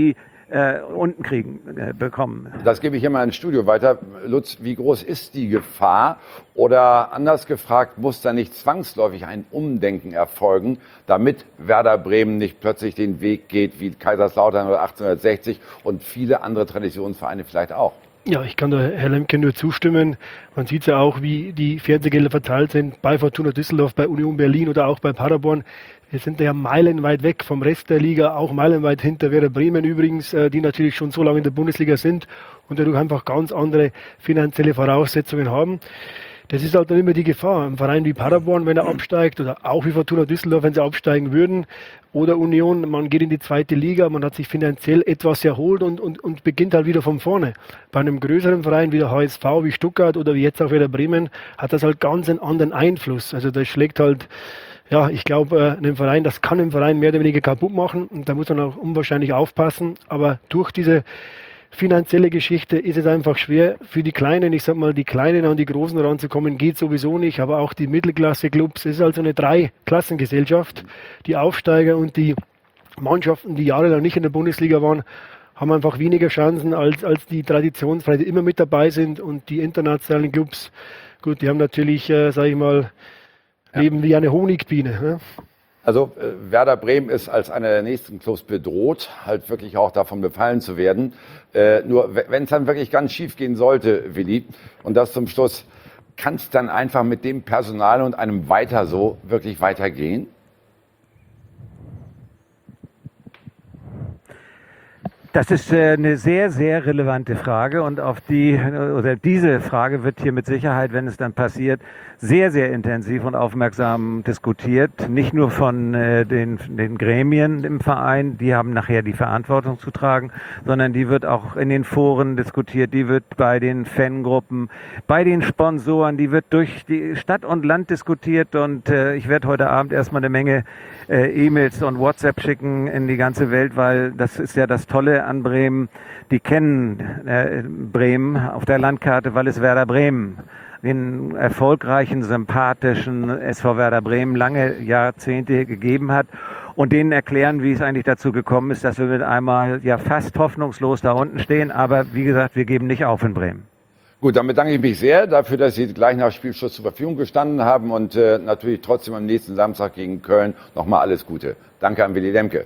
äh, unten kriegen äh, bekommen. Das gebe ich immer ins Studio weiter. Lutz, wie groß ist die Gefahr? Oder anders gefragt, muss da nicht zwangsläufig ein Umdenken erfolgen, damit Werder Bremen nicht plötzlich den Weg geht wie Kaiserslautern oder achtzehnhundertsechzig und viele andere Traditionsvereine vielleicht auch? Ja, ich kann da Herr Lemke nur zustimmen. Man sieht ja auch, wie die Fernsehgelder verteilt sind bei Fortuna Düsseldorf, bei Union Berlin oder auch bei Paderborn. Wir sind ja meilenweit weg vom Rest der Liga, auch meilenweit hinter Werder Bremen übrigens, die natürlich schon so lange in der Bundesliga sind und dadurch einfach ganz andere finanzielle Voraussetzungen haben. Das ist halt dann immer die Gefahr. Ein Verein wie Paderborn, wenn er absteigt, oder auch wie Fortuna Düsseldorf, wenn sie absteigen würden, oder Union, man geht in die zweite Liga, man hat sich finanziell etwas erholt und, und, und beginnt halt wieder von vorne. Bei einem größeren Verein wie der H S V, wie Stuttgart oder wie jetzt auch wieder Bremen, hat das halt ganz einen anderen Einfluss. Also das schlägt halt, ja, ich glaube, einem Verein, das kann einen Verein mehr oder weniger kaputt machen und da muss man auch unwahrscheinlich aufpassen. Aber durch diese finanzielle Geschichte ist es einfach schwer für die Kleinen, ich sag mal, die Kleinen an die Großen ranzukommen, geht sowieso nicht, aber auch die Mittelklasse-Clubs, es ist also eine Drei-Klassengesellschaft. Die Aufsteiger und die Mannschaften, die jahrelang nicht in der Bundesliga waren, haben einfach weniger Chancen als, als die Traditionsvereine, die immer mit dabei sind und die internationalen Clubs, gut, die haben natürlich, äh, sag ich mal, leben ja wie eine Honigbiene. Ne? Also äh, Werder Bremen ist als einer der nächsten Clubs bedroht, halt wirklich auch davon befallen zu werden. Äh, nur wenn es dann wirklich ganz schief gehen sollte, Willi, und das zum Schluss, kann es dann einfach mit dem Personal und einem weiter so wirklich weitergehen? Das ist äh, eine sehr, sehr relevante Frage und auf die, oder diese Frage wird hier mit Sicherheit, wenn es dann passiert, sehr, sehr intensiv und aufmerksam diskutiert. Nicht nur von äh, den, den Gremien im Verein, die haben nachher die Verantwortung zu tragen, sondern die wird auch in den Foren diskutiert, die wird bei den Fangruppen, bei den Sponsoren, die wird durch die Stadt und Land diskutiert und äh, ich werde heute Abend erstmal eine Menge äh, E-Mails und WhatsApp schicken in die ganze Welt, weil das ist ja das Tolle an Bremen, die kennen äh, Bremen auf der Landkarte, weil es Werder Bremen, den erfolgreichen, sympathischen S V Werder Bremen lange Jahrzehnte gegeben hat und denen erklären, wie es eigentlich dazu gekommen ist, dass wir mit einmal ja fast hoffnungslos da unten stehen, aber wie gesagt, wir geben nicht auf in Bremen. Gut, dann bedanke ich mich sehr dafür, dass Sie gleich nach Spielschluss zur Verfügung gestanden haben und äh, natürlich trotzdem am nächsten Samstag gegen Köln nochmal alles Gute. Danke an Willi Lemke.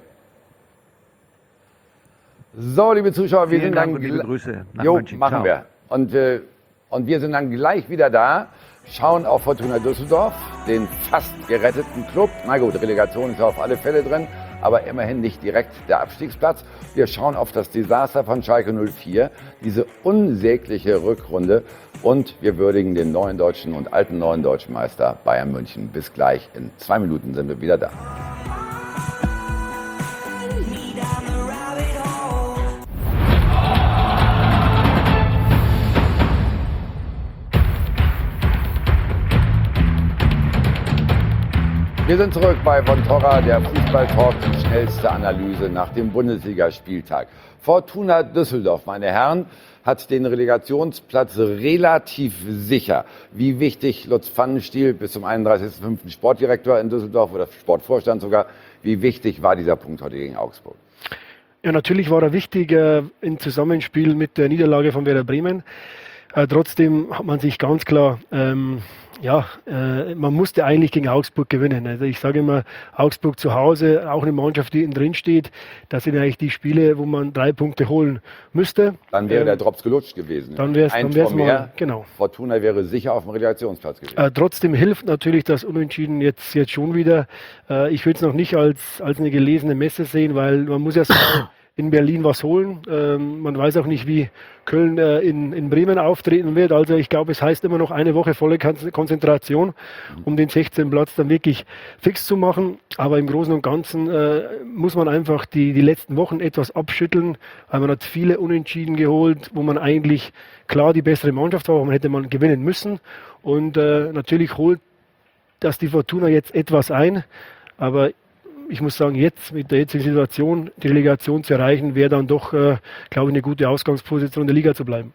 So, liebe Zuschauer, wir Vielen sind Dank dann und liebe Grüße nach jo, München. machen Ciao. wir. Und, äh, und wir sind dann gleich wieder da, schauen auf Fortuna Düsseldorf, den fast geretteten Club. Na gut, Relegation ist ja auf alle Fälle drin, aber immerhin nicht direkt der Abstiegsplatz. Wir schauen auf das Desaster von Schalke null vier, diese unsägliche Rückrunde und wir würdigen den neuen deutschen und alten neuen deutschen Meister Bayern München. Bis gleich, in zwei Minuten sind wir wieder da. Wir sind zurück bei Von Torra, der Fußball-Talk, die schnellste Analyse nach dem Bundesligaspieltag. Fortuna Düsseldorf, meine Herren, hat den Relegationsplatz relativ sicher. Wie wichtig, Lutz Pfannenstiel, bis zum einunddreißigsten fünften Sportdirektor in Düsseldorf oder Sportvorstand sogar, wie wichtig war dieser Punkt heute gegen Augsburg? Ja, natürlich war er wichtig äh, im Zusammenspiel mit der Niederlage von Werder Bremen. Äh, trotzdem hat man sich ganz klar, ähm, ja, äh, man musste eigentlich gegen Augsburg gewinnen. Also ich sage immer, Augsburg zu Hause, auch eine Mannschaft, die innen drin steht, das sind eigentlich die Spiele, wo man drei Punkte holen müsste. Dann wäre ähm, der Drops gelutscht gewesen. Dann wäre es Ein dann wär's Tor mehr, mal, genau. Fortuna wäre sicher auf dem Relegationsplatz gewesen. Äh, trotzdem hilft natürlich das Unentschieden jetzt, jetzt schon wieder. Äh, ich würde es noch nicht als, als eine gelesene Messe sehen, weil man muss ja sagen, in Berlin was holen. Ähm, man weiß auch nicht, wie Köln äh, in, in Bremen auftreten wird. Also ich glaube, es heißt immer noch eine Woche volle Konzentration, um den sechzehnten Platz dann wirklich fix zu machen. Aber im Großen und Ganzen äh, muss man einfach die, die letzten Wochen etwas abschütteln, weil man hat viele Unentschieden geholt, wo man eigentlich klar die bessere Mannschaft war, aber man hätte man gewinnen müssen. Und äh, natürlich holt das die Fortuna jetzt etwas ein, aber ich muss sagen, jetzt mit der jetzigen Situation die Relegation zu erreichen, wäre dann doch, äh, glaube ich, eine gute Ausgangsposition in der Liga zu bleiben.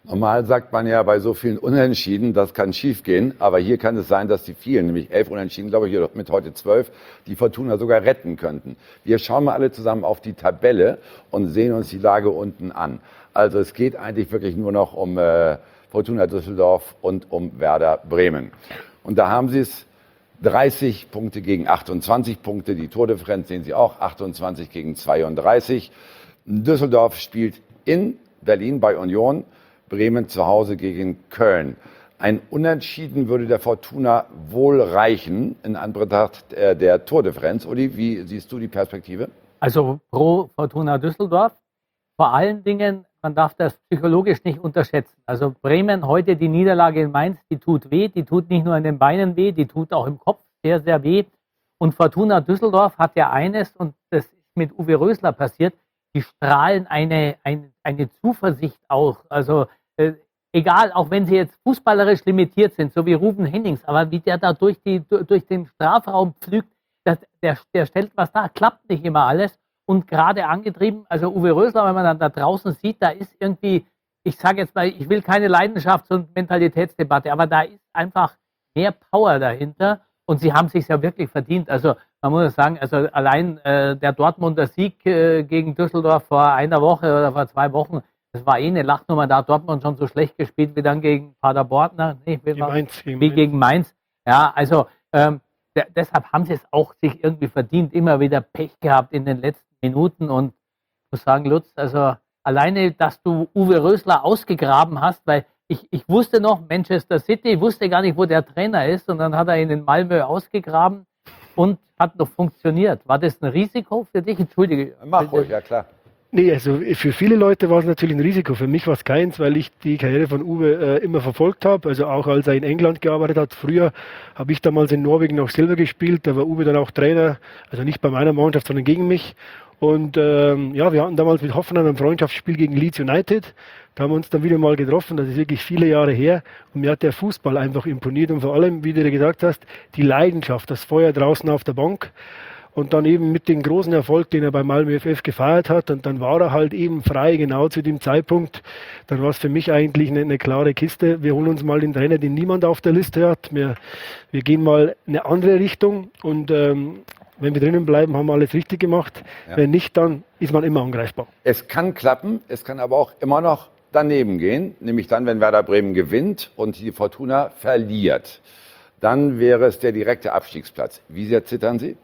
Normal sagt man ja bei so vielen Unentschieden, das kann schiefgehen, aber hier kann es sein, dass die vielen, nämlich elf Unentschieden, glaube ich, mit heute zwölf, die Fortuna sogar retten könnten. Wir schauen mal alle zusammen auf die Tabelle und sehen uns die Lage unten an. Also es geht eigentlich wirklich nur noch um äh, Fortuna Düsseldorf und um Werder Bremen. Und da haben sie es, dreißig Punkte gegen achtundzwanzig Punkte, die Tordifferenz sehen Sie auch, achtundzwanzig gegen zweiunddreißig. Düsseldorf spielt in Berlin bei Union, Bremen zu Hause gegen Köln. Ein Unentschieden würde der Fortuna wohl reichen in Anbetracht der, der Tordifferenz. Uli, wie siehst du die Perspektive? Also pro Fortuna Düsseldorf. Vor allen Dingen, man darf das psychologisch nicht unterschätzen. Also Bremen, heute die Niederlage in Mainz, die tut weh. Die tut nicht nur in den Beinen weh, die tut auch im Kopf sehr, sehr weh. Und Fortuna Düsseldorf hat ja eines, und das ist mit Uwe Rösler passiert, die strahlen eine, eine, eine Zuversicht aus. Also äh, egal, auch wenn sie jetzt fußballerisch limitiert sind, so wie Ruben Hennings, aber wie der da durch, die, durch den Strafraum pflügt, das, der, der stellt was da, klappt nicht immer alles. Und gerade angetrieben, also Uwe Rösler, wenn man dann da draußen sieht, da ist irgendwie, ich sage jetzt mal, ich will keine Leidenschafts- und Mentalitätsdebatte, aber da ist einfach mehr Power dahinter und sie haben sich ja wirklich verdient. Also man muss sagen, also allein äh, der Dortmunder Sieg äh, gegen Düsseldorf vor einer Woche oder vor zwei Wochen, das war eh eine Lachnummer, da hat Dortmund schon so schlecht gespielt wie dann gegen Paderborn, nee, wie, Mainz, gegen, wie Mainz. gegen Mainz. Ja, also ähm, der, deshalb haben sie es auch sich irgendwie verdient, immer wieder Pech gehabt in den letzten Minuten. Und ich muss sagen, Lutz, also alleine, dass du Uwe Rösler ausgegraben hast, weil ich, ich wusste noch, Manchester City, ich wusste gar nicht, wo der Trainer ist, und dann hat er ihn in Malmö ausgegraben und hat noch funktioniert. War das ein Risiko für dich? Entschuldige. Mach ruhig, ja klar. Nee, also für viele Leute war es natürlich ein Risiko. Für mich war es keins, weil ich die Karriere von Uwe äh, immer verfolgt habe. Also auch als er in England gearbeitet hat. Früher habe ich damals in Norwegen noch selber gespielt. Da war Uwe dann auch Trainer. Also nicht bei meiner Mannschaft, sondern gegen mich. Und ähm, ja, wir hatten damals mit Hoffenheim ein Freundschaftsspiel gegen Leeds United. Da haben wir uns dann wieder mal getroffen. Das ist wirklich viele Jahre her. Und mir hat der Fußball einfach imponiert. Und vor allem, wie du gesagt hast, die Leidenschaft, das Feuer draußen auf der Bank. Und dann eben mit dem großen Erfolg, den er bei Malmö F F gefeiert hat. Und dann war er halt eben frei, genau zu dem Zeitpunkt. Dann war es für mich eigentlich eine, eine klare Kiste. Wir holen uns mal den Trainer, den niemand auf der Liste hat. Wir, wir gehen mal eine andere Richtung. Und ähm, wenn wir drinnen bleiben, haben wir alles richtig gemacht. Ja. Wenn nicht, dann ist man immer angreifbar. Es kann klappen, es kann aber auch immer noch daneben gehen. Nämlich dann, wenn Werder Bremen gewinnt und die Fortuna verliert. Dann wäre es der direkte Abstiegsplatz. Wie sehr zittern Sie?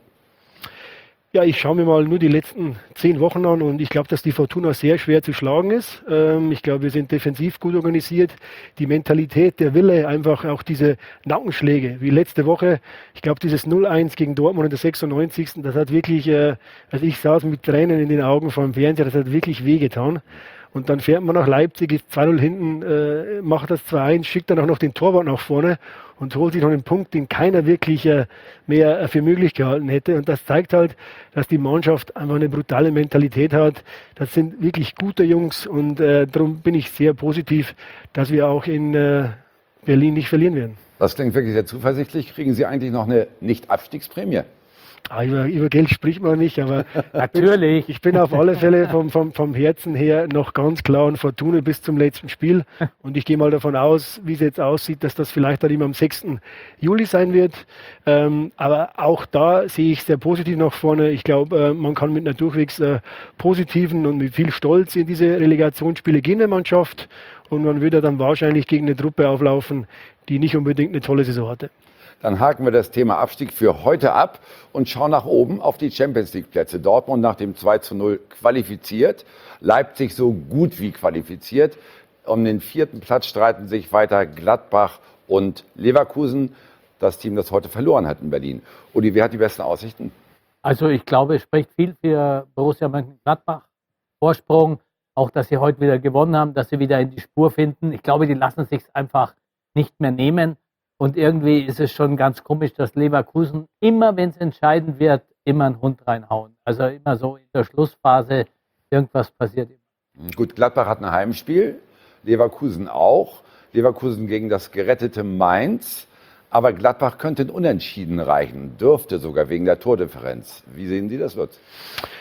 Ja, ich schaue mir mal nur die letzten zehn Wochen an und ich glaube, dass die Fortuna sehr schwer zu schlagen ist. Ähm, ich glaube, wir sind defensiv gut organisiert. Die Mentalität, der Wille, einfach auch diese Nackenschläge, wie letzte Woche. Ich glaube, dieses null eins gegen Dortmund in der sechsundneunzigsten Das hat wirklich, äh, also ich saß mit Tränen in den Augen vor dem Fernseher, das hat wirklich wehgetan. Und dann fährt man nach Leipzig, ist zwei null hinten, äh, macht das zwei eins, schickt dann auch noch den Torwart nach vorne und holt sich noch einen Punkt, den keiner wirklich äh, mehr äh, für möglich gehalten hätte. Und das zeigt halt, dass die Mannschaft einfach eine brutale Mentalität hat. Das sind wirklich gute Jungs und äh, darum bin ich sehr positiv, dass wir auch in äh, Berlin nicht verlieren werden. Das klingt wirklich sehr zuversichtlich. Kriegen Sie eigentlich noch eine Nicht-Abstiegsprämie? Ah, über, über Geld spricht man nicht, aber natürlich. Ich bin auf alle Fälle vom, vom, vom Herzen her noch ganz klar und Fortuna bis zum letzten Spiel. Und ich gehe mal davon aus, wie es jetzt aussieht, dass das vielleicht dann immer am sechsten Juli sein wird. Ähm, aber auch da sehe ich sehr positiv nach vorne. Ich glaube, äh, man kann mit einer durchwegs äh, positiven und mit viel Stolz in diese Relegationsspiele gehen, der Mannschaft. Und man wird ja dann wahrscheinlich gegen eine Truppe auflaufen, die nicht unbedingt eine tolle Saison hatte. Dann haken wir das Thema Abstieg für heute ab und schauen nach oben auf die Champions-League-Plätze. Dortmund nach dem zwei zu null qualifiziert, Leipzig so gut wie qualifiziert. Um den vierten Platz streiten sich weiter Gladbach und Leverkusen, das Team, das heute verloren hat in Berlin. Uli, wer hat die besten Aussichten? Also ich glaube, es spricht viel für Borussia Mönchengladbach. Vorsprung, auch dass sie heute wieder gewonnen haben, dass sie wieder in die Spur finden. Ich glaube, die lassen sich einfach nicht mehr nehmen. Und irgendwie ist es schon ganz komisch, dass Leverkusen immer, wenn es entscheidend wird, immer einen Hund reinhauen. Also immer so in der Schlussphase, irgendwas passiert immer. Gut, Gladbach hat ein Heimspiel, Leverkusen auch. Leverkusen gegen das gerettete Mainz. Aber Gladbach könnte ein Unentschieden reichen, dürfte sogar wegen der Tordifferenz. Wie sehen Sie das, Lutz?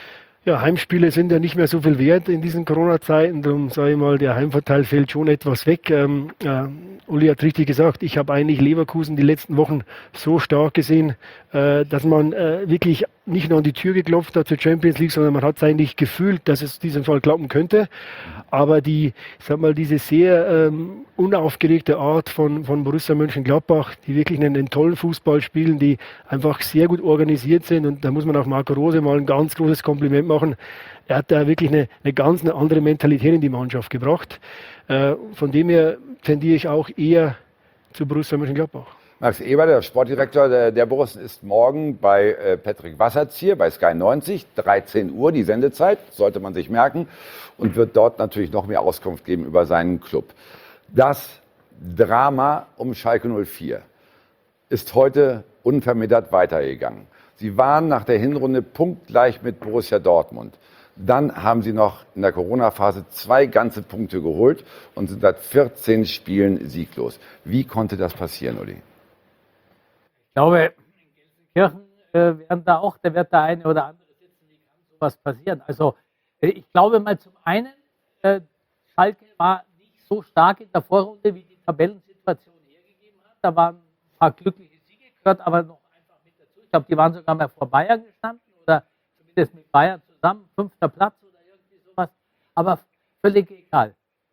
Ja, Heimspiele sind ja nicht mehr so viel wert in diesen Corona-Zeiten. Darum sage ich mal, der Heimvorteil fällt schon etwas weg. Ähm, äh, Uli hat richtig gesagt, ich habe eigentlich Leverkusen die letzten Wochen so stark gesehen, äh, dass man äh, wirklich nicht nur an die Tür geklopft hat zur Champions League, sondern man hat es eigentlich gefühlt, dass es diesen Fall klappen könnte. Aber die, ich sag mal, diese sehr ähm, unaufgeregte Art von, von Borussia Mönchengladbach, die wirklich einen, einen tollen Fußball spielen, die einfach sehr gut organisiert sind, und da muss man auch Marco Rose mal ein ganz großes Kompliment machen. Er hat da wirklich eine, eine ganz eine andere Mentalität in die Mannschaft gebracht. Äh, von dem her tendiere ich auch eher zu Borussia Mönchengladbach. Max Eber, der Sportdirektor der, der Borussen, ist morgen bei äh, Patrick Wasserzier bei Sky neunzig, dreizehn Uhr die Sendezeit, sollte man sich merken, und wird dort natürlich noch mehr Auskunft geben über seinen Club. Das Drama um Schalke null vier ist heute unvermindert weitergegangen. Sie waren nach der Hinrunde punktgleich mit Borussia Dortmund. Dann haben sie noch in der Corona-Phase zwei ganze Punkte geholt und sind seit vierzehn Spielen sieglos. Wie konnte das passieren, Uli? Ich glaube, in Gelsenkirchen äh, werden da auch, da wird der eine oder andere sitzen, wie kann sowas passieren. Also äh, ich glaube mal zum einen, äh, Schalke war nicht so stark in der Vorrunde, wie die Tabellensituation hergegeben hat. Da waren ein paar glückliche Siege, gehört aber noch einfach mit dazu. Ich glaube, die waren sogar mal vor Bayern gestanden oder zumindest mit Bayern zusammen, fünfter Platz oder irgendwie sowas. Aber völlig egal.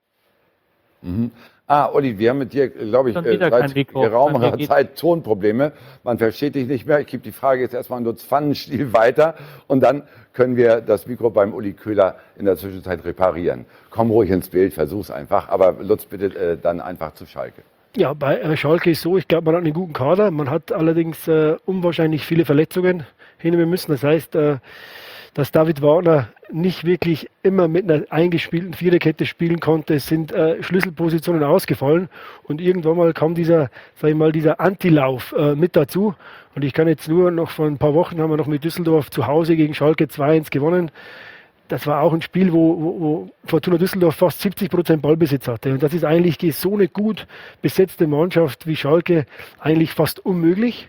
Mhm. Ah, Uli, wir haben mit dir, glaube ich, Schon äh, wieder kein seit Mikro. geraumer Bei mir Zeit Tonprobleme. Man versteht dich nicht mehr. Ich gebe die Frage jetzt erstmal in Lutz Pfannenstiel weiter und dann können wir das Mikro beim Uli Köhler in der Zwischenzeit reparieren. Komm ruhig ins Bild, versuch's einfach. Aber Lutz, bitte äh, dann einfach zu Schalke. Ja, bei äh, Schalke ist so, ich glaube, man hat einen guten Kader. Man hat allerdings äh, unwahrscheinlich viele Verletzungen hinnehmen müssen. Das heißt, äh, dass David Wagner nicht wirklich immer mit einer eingespielten Viererkette spielen konnte. Es sind äh, Schlüsselpositionen ausgefallen und irgendwann mal kam dieser, sag ich mal, dieser Antilauf äh, mit dazu. Und ich kann jetzt nur noch vor ein paar Wochen haben wir noch mit Düsseldorf zu Hause gegen Schalke zwei eins gewonnen. Das war auch ein Spiel, wo, wo, wo Fortuna Düsseldorf fast siebzig Prozent Ballbesitz hatte. Und das ist eigentlich gegen so eine gut besetzte Mannschaft wie Schalke eigentlich fast unmöglich.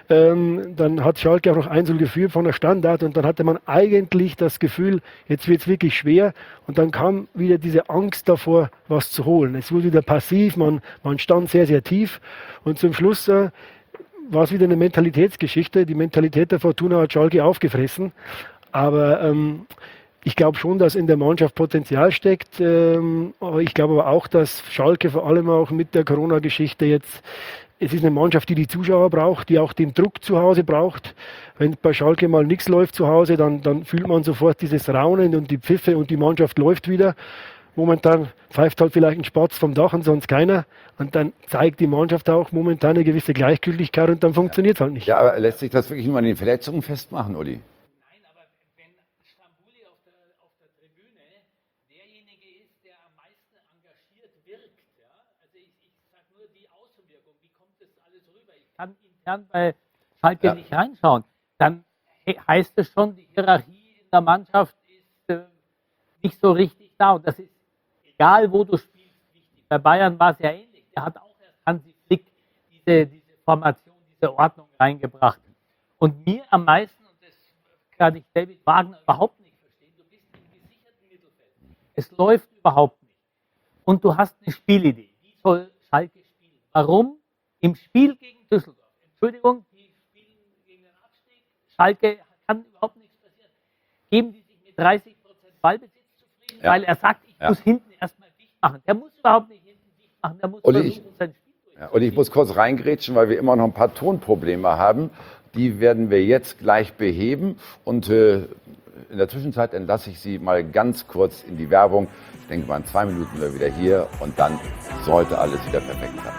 Ähm, dann hat Schalke auch noch eins null geführt von der Standard und dann hatte man eigentlich das Gefühl, jetzt wird es wirklich schwer, und dann kam wieder diese Angst davor, was zu holen. Es wurde wieder passiv, man, man stand sehr, sehr tief, und zum Schluss äh, war es wieder eine Mentalitätsgeschichte. Die Mentalität der Fortuna hat Schalke aufgefressen, aber ähm, ich glaube schon, dass in der Mannschaft Potenzial steckt. Ähm, aber ich glaube aber auch, dass Schalke vor allem auch mit der Corona-Geschichte jetzt, es ist eine Mannschaft, die die Zuschauer braucht, die auch den Druck zu Hause braucht. Wenn bei Schalke mal nichts läuft zu Hause, dann, dann fühlt man sofort dieses Raunen und die Pfiffe und die Mannschaft läuft wieder. Momentan pfeift halt vielleicht ein Spatz vom Dach und sonst keiner. Und dann zeigt die Mannschaft auch momentan eine gewisse Gleichgültigkeit und dann funktioniert es halt nicht. Ja, aber lässt sich das wirklich nur an den Verletzungen festmachen, Uli? Nein, aber wenn Stambuli auf der, auf der Tribüne derjenige ist, der am meisten engagiert wirkt, ja, also ich, ich sage nur die Außenwirkung, wie kommt das alles rüber? Ich kann intern bei Schalke Ja. nicht reinschauen. Dann he- heißt es schon, die Hierarchie in der Mannschaft ist äh, nicht so richtig da, und das ist egal, wo du spielst, wichtig. Bei Bayern war es ja ähnlich. Der hat auch erst Hansi Flick diese, diese Formation, diese Ordnung reingebracht. Und mir am meisten, und das kann ich David Wagner überhaupt nicht verstehen, du bist im gesicherten Mittelfeld. Es läuft überhaupt nicht. Und du hast eine Spielidee. Wie soll Schalke spielen? Warum? Im Spiel gegen Düsseldorf. Entschuldigung, die spielen gegen den Abstieg. Schalke kann überhaupt nichts passieren. Geben die sich mit dreißig Prozent Ballbesitz zufrieden, Ja. weil er sagt, ich Ja. muss hinten erstmal dicht machen. Der muss überhaupt nicht hinten dicht machen. Der muss Olli, versuchen, ich- sein Spiel Ja, und ich muss kurz reingrätschen, weil wir immer noch ein paar Tonprobleme haben. Die werden wir jetzt gleich beheben. Und äh, in der Zwischenzeit entlasse ich Sie mal ganz kurz in die Werbung. Ich denke mal, in zwei Minuten sind wir wieder hier und dann sollte alles wieder perfekt sein.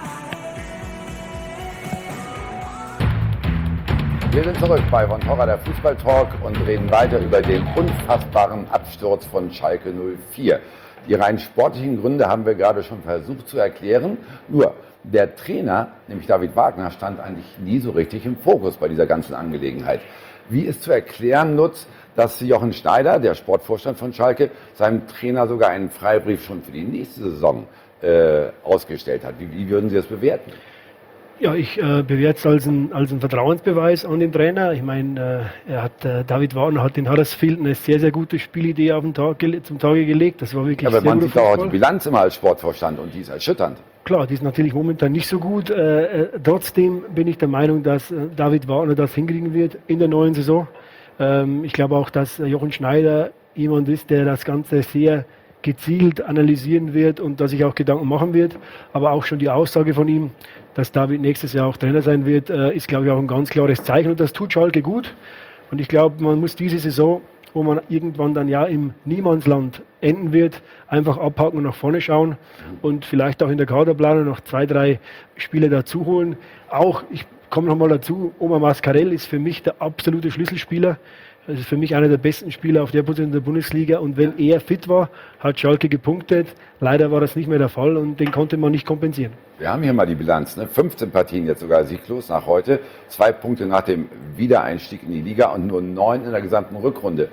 Wir sind zurück bei Von Torra, der Fußballtalk, und reden weiter über den unfassbaren Absturz von Schalke null vier. Die rein sportlichen Gründe haben wir gerade schon versucht zu erklären. Nur der Trainer, nämlich David Wagner, stand eigentlich nie so richtig im Fokus bei dieser ganzen Angelegenheit. Wie ist zu erklären, Lutz, dass Jochen Schneider, der Sportvorstand von Schalke, seinem Trainer sogar einen Freibrief schon für die nächste Saison äh, ausgestellt hat? Wie, wie würden Sie das bewerten? Ja, ich äh, bewerte es als ein, als ein Vertrauensbeweis an den Trainer. Ich meine, äh, er hat, äh, David Wagner hat in Huddersfield eine sehr, sehr gute Spielidee auf den Tag gele- zum Tage gelegt. Das war wirklich Aber sehr man guter sieht auch die Fußball. Bilanz immer als Sportvorstand und die ist erschütternd. Klar, die ist natürlich momentan nicht so gut. Äh, äh, trotzdem bin ich der Meinung, dass äh, David Wagner das hinkriegen wird in der neuen Saison. Ähm, ich glaube auch, dass äh, Jochen Schneider jemand ist, der das Ganze sehr gezielt analysieren wird und dass sich auch Gedanken machen wird. Aber auch schon die Aussage von ihm, dass David nächstes Jahr auch Trainer sein wird, äh, ist, glaube ich, auch ein ganz klares Zeichen. Und das tut Schalke gut. Und ich glaube, man muss diese Saison, wo man irgendwann dann ja im Niemandsland enden wird, einfach abhaken und nach vorne schauen und vielleicht auch in der Kaderplanung noch zwei, drei Spieler dazu holen. Auch, ich komme nochmal dazu, Omar Mascarell ist für mich der absolute Schlüsselspieler. Das ist für mich einer der besten Spieler auf der Position der Bundesliga. Und wenn er fit war, hat Schalke gepunktet. Leider war das nicht mehr der Fall und den konnte man nicht kompensieren. Wir haben hier mal die Bilanz, ne? fünfzehn Partien jetzt sogar sieglos nach heute, zwei Punkte nach dem Wiedereinstieg in die Liga und nur neun in der gesamten Rückrunde.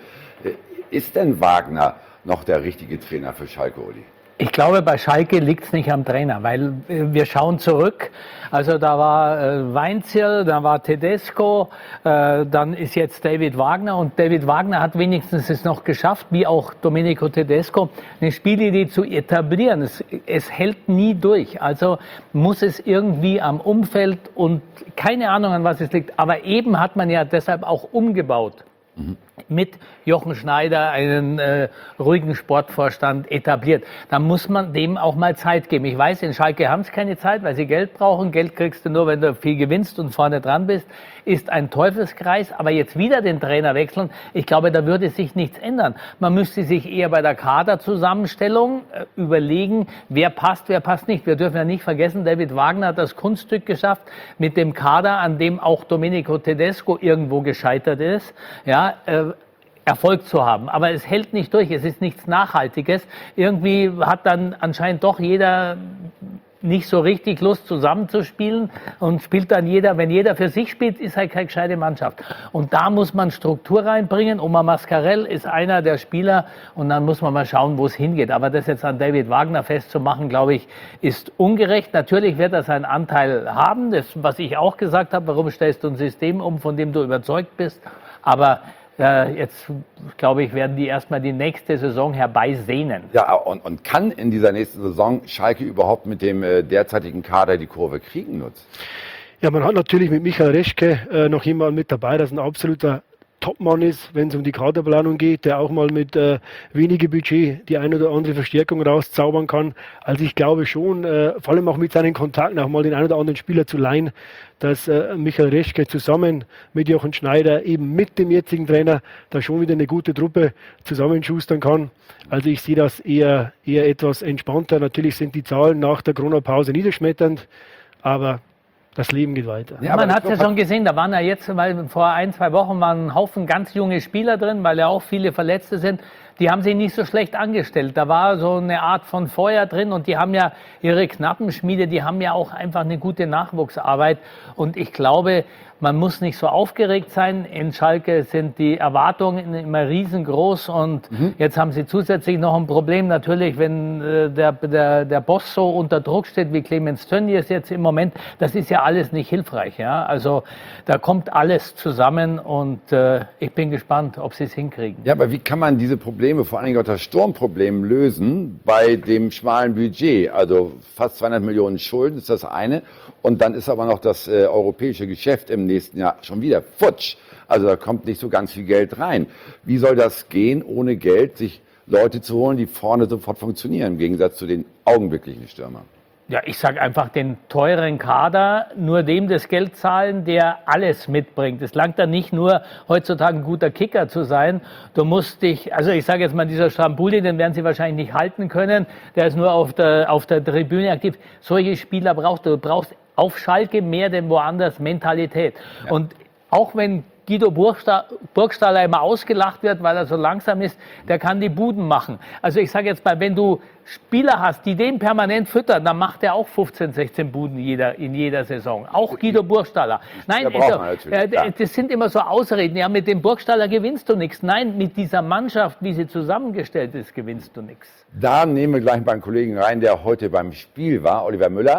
Ist denn Wagner noch der richtige Trainer für Schalke, Uli? Ich glaube, bei Schalke liegt es nicht am Trainer, weil äh, wir schauen zurück. Also da war äh, Weinzierl, da war Tedesco, äh, dann ist jetzt David Wagner und David Wagner hat wenigstens es noch geschafft, wie auch Domenico Tedesco, eine Spielidee zu etablieren. Es, es hält nie durch. Also muss es irgendwie am Umfeld und keine Ahnung, an was es liegt. Aber eben hat man ja deshalb auch umgebaut. Mhm. Mit Jochen Schneider einen äh, ruhigen Sportvorstand etabliert. Da muss man dem auch mal Zeit geben. Ich weiß, in Schalke haben es keine Zeit, weil sie Geld brauchen. Geld kriegst du nur, wenn du viel gewinnst und vorne dran bist. Ist ein Teufelskreis. Aber jetzt wieder den Trainer wechseln, ich glaube, da würde sich nichts ändern. Man müsste sich eher bei der Kaderzusammenstellung äh, überlegen, wer passt, wer passt nicht. Wir dürfen ja nicht vergessen, David Wagner hat das Kunststück geschafft mit dem Kader, an dem auch Domenico Tedesco irgendwo gescheitert ist. Ja, äh, Erfolg zu haben. Aber es hält nicht durch, es ist nichts Nachhaltiges. Irgendwie hat dann anscheinend doch jeder nicht so richtig Lust zusammenzuspielen und spielt dann jeder, wenn jeder für sich spielt, ist halt keine gescheite Mannschaft. Und da muss man Struktur reinbringen. Omar Mascarell ist einer der Spieler und dann muss man mal schauen, wo es hingeht. Aber das jetzt an David Wagner festzumachen, glaube ich, ist ungerecht. Natürlich wird er seinen Anteil haben, das, was ich auch gesagt habe, warum stellst du ein System um, von dem du überzeugt bist. Aber Äh, jetzt, glaube ich, werden die erstmal die nächste Saison herbeisehnen. Ja, und, und kann in dieser nächsten Saison Schalke überhaupt mit dem äh, derzeitigen Kader die Kurve kriegen, Lutz? Ja, man hat natürlich mit Michael Reschke äh, noch jemanden mit dabei, das ein absoluter Topmann ist, wenn es um die Kaderplanung geht, der auch mal mit äh, weniger Budget die ein oder andere Verstärkung rauszaubern kann. Also ich glaube schon, äh, vor allem auch mit seinen Kontakten, auch mal den einen oder anderen Spieler zu leihen, dass äh, Michael Reschke zusammen mit Jochen Schneider, eben mit dem jetzigen Trainer, da schon wieder eine gute Truppe zusammenschustern kann. Also ich sehe das eher, eher etwas entspannter. Natürlich sind die Zahlen nach der Corona-Pause niederschmetternd, aber das Leben geht weiter. Ja, man hat es ja schon gesehen, da waren ja jetzt, weil vor ein, zwei Wochen waren ein Haufen ganz junge Spieler drin, weil ja auch viele Verletzte sind. Die haben sich nicht so schlecht angestellt. Da war so eine Art von Feuer drin und die haben ja ihre Knappenschmiede, die haben ja auch einfach eine gute Nachwuchsarbeit. Und ich glaube, man muss nicht so aufgeregt sein. In Schalke sind die Erwartungen immer riesengroß und mhm. jetzt haben sie zusätzlich noch ein Problem. Natürlich, wenn äh, der, der, der Boss so unter Druck steht, wie Clemens Tönnies jetzt im Moment, das ist ja alles nicht hilfreich. Ja? Also da kommt alles zusammen und äh, ich bin gespannt, ob sie es hinkriegen. Ja, aber wie kann man diese Probleme, vor allen Dingen auch das Sturmproblem, lösen bei dem schmalen Budget? Also fast zweihundert Millionen Schulden ist das eine und dann ist aber noch das äh, europäische Geschäft im nächsten Jahr schon wieder futsch. Also da kommt nicht so ganz viel Geld rein. Wie soll das gehen, ohne Geld sich Leute zu holen, die vorne sofort funktionieren, im Gegensatz zu den augenblicklichen Stürmern? Ja, ich sage einfach den teuren Kader, nur dem das Geld zahlen, der alles mitbringt. Es langt dann nicht nur, heutzutage ein guter Kicker zu sein. Du musst dich, also ich sage jetzt mal, dieser Strambuli, den werden sie wahrscheinlich nicht halten können. Der ist nur auf der, auf der Tribüne aktiv. Solche Spieler brauchst du. Du brauchst auf Schalke mehr denn woanders Mentalität. Ja. Und auch wenn Guido Burgstaller immer ausgelacht wird, weil er so langsam ist, der kann die Buden machen. Also ich sage jetzt mal, wenn du Spieler hast, die den permanent füttern, dann macht er auch fünfzehn, sechzehn Buden jeder, in jeder Saison. Auch Guido Burgstaller. Nein, also, äh, ja. das sind immer so Ausreden. Ja, mit dem Burgstaller gewinnst du nichts. Nein, mit dieser Mannschaft, wie sie zusammengestellt ist, gewinnst du nichts. Da nehmen wir gleich beim Kollegen rein, der heute beim Spiel war, Oliver Müller.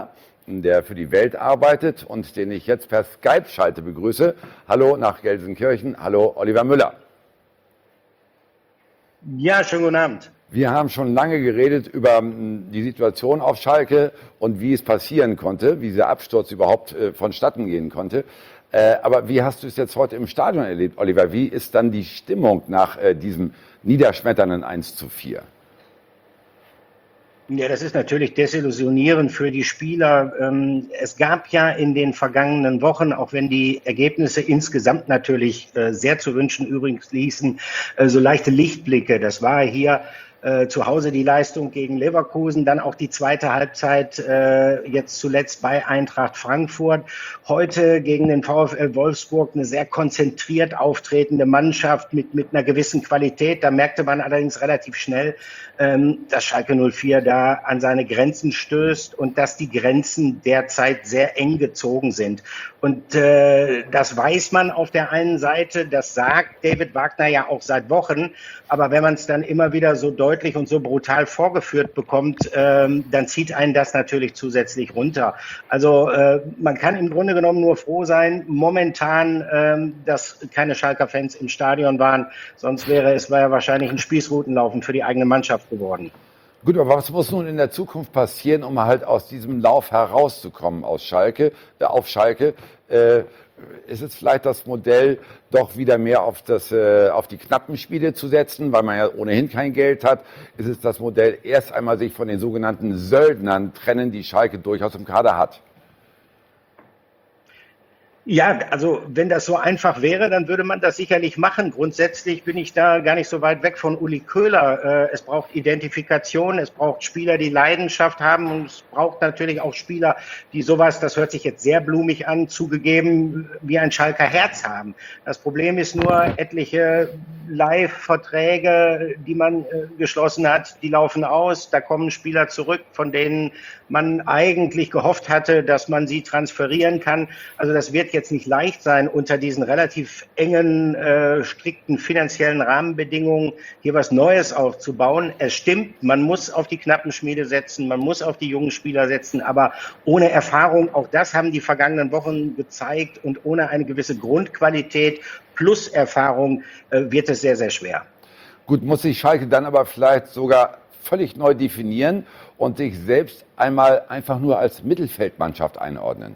der für die Welt arbeitet und den ich jetzt per Skype schalte begrüße. Hallo nach Gelsenkirchen, hallo Oliver Müller. Ja, schönen guten Abend. Wir haben schon lange geredet über die Situation auf Schalke und wie es passieren konnte, wie dieser Absturz überhaupt äh, vonstatten gehen konnte. Äh, aber wie hast du es jetzt heute im Stadion erlebt, Oliver? Wie ist dann die Stimmung nach äh, diesem niederschmetternden eins zu vier? Ja, das ist natürlich desillusionierend für die Spieler. Es gab ja in den vergangenen Wochen, auch wenn die Ergebnisse insgesamt natürlich sehr zu wünschen übrigens ließen, so leichte Lichtblicke. Das war hier äh, zu Hause die Leistung gegen Leverkusen, dann auch die zweite Halbzeit äh, jetzt zuletzt bei Eintracht Frankfurt. Heute gegen den VfL Wolfsburg eine sehr konzentriert auftretende Mannschaft mit, mit einer gewissen Qualität. Da merkte man allerdings relativ schnell, ähm, dass Schalke null vier da an seine Grenzen stößt und dass die Grenzen derzeit sehr eng gezogen sind. Und äh, das weiß man auf der einen Seite, das sagt David Wagner ja auch seit Wochen, aber wenn man es dann immer wieder so deutlich und so brutal vorgeführt bekommt, ähm, dann zieht einen das natürlich zusätzlich runter. Also äh, man kann im Grunde genommen nur froh sein, momentan, ähm, dass keine Schalker-Fans im Stadion waren, sonst wäre es wäre wahrscheinlich ein Spießrutenlaufen für die eigene Mannschaft geworden. Gut, aber was muss nun in der Zukunft passieren, um halt aus diesem Lauf herauszukommen aus Schalke, äh, auf Schalke? Äh, ist es vielleicht das Modell, doch wieder mehr auf, das, äh, auf die knappen Spiele zu setzen, weil man ja ohnehin kein Geld hat? Ist es das Modell, erst einmal sich von den sogenannten Söldnern trennen, die Schalke durchaus im Kader hat? Ja, also wenn das so einfach wäre, dann würde man das sicherlich machen. Grundsätzlich bin ich da gar nicht so weit weg von Uli Köhler. Es braucht Identifikation, es braucht Spieler, die Leidenschaft haben und es braucht natürlich auch Spieler, die sowas, das hört sich jetzt sehr blumig an, zugegeben, wie ein Schalker Herz haben. Das Problem ist nur, etliche Live-Verträge, die man geschlossen hat, die laufen aus. Da kommen Spieler zurück, von denen man eigentlich gehofft hatte, dass man sie transferieren kann. Also das wird jetzt nicht leicht sein, unter diesen relativ engen, äh, strikten finanziellen Rahmenbedingungen hier was Neues aufzubauen. Es stimmt, man muss auf die knappen Schmiede setzen, man muss auf die jungen Spieler setzen, aber ohne Erfahrung, auch das haben die vergangenen Wochen gezeigt, und ohne eine gewisse Grundqualität plus Erfahrung äh, wird es sehr, sehr schwer. Gut, muss sich Schalke dann aber vielleicht sogar völlig neu definieren und sich selbst einmal einfach nur als Mittelfeldmannschaft einordnen?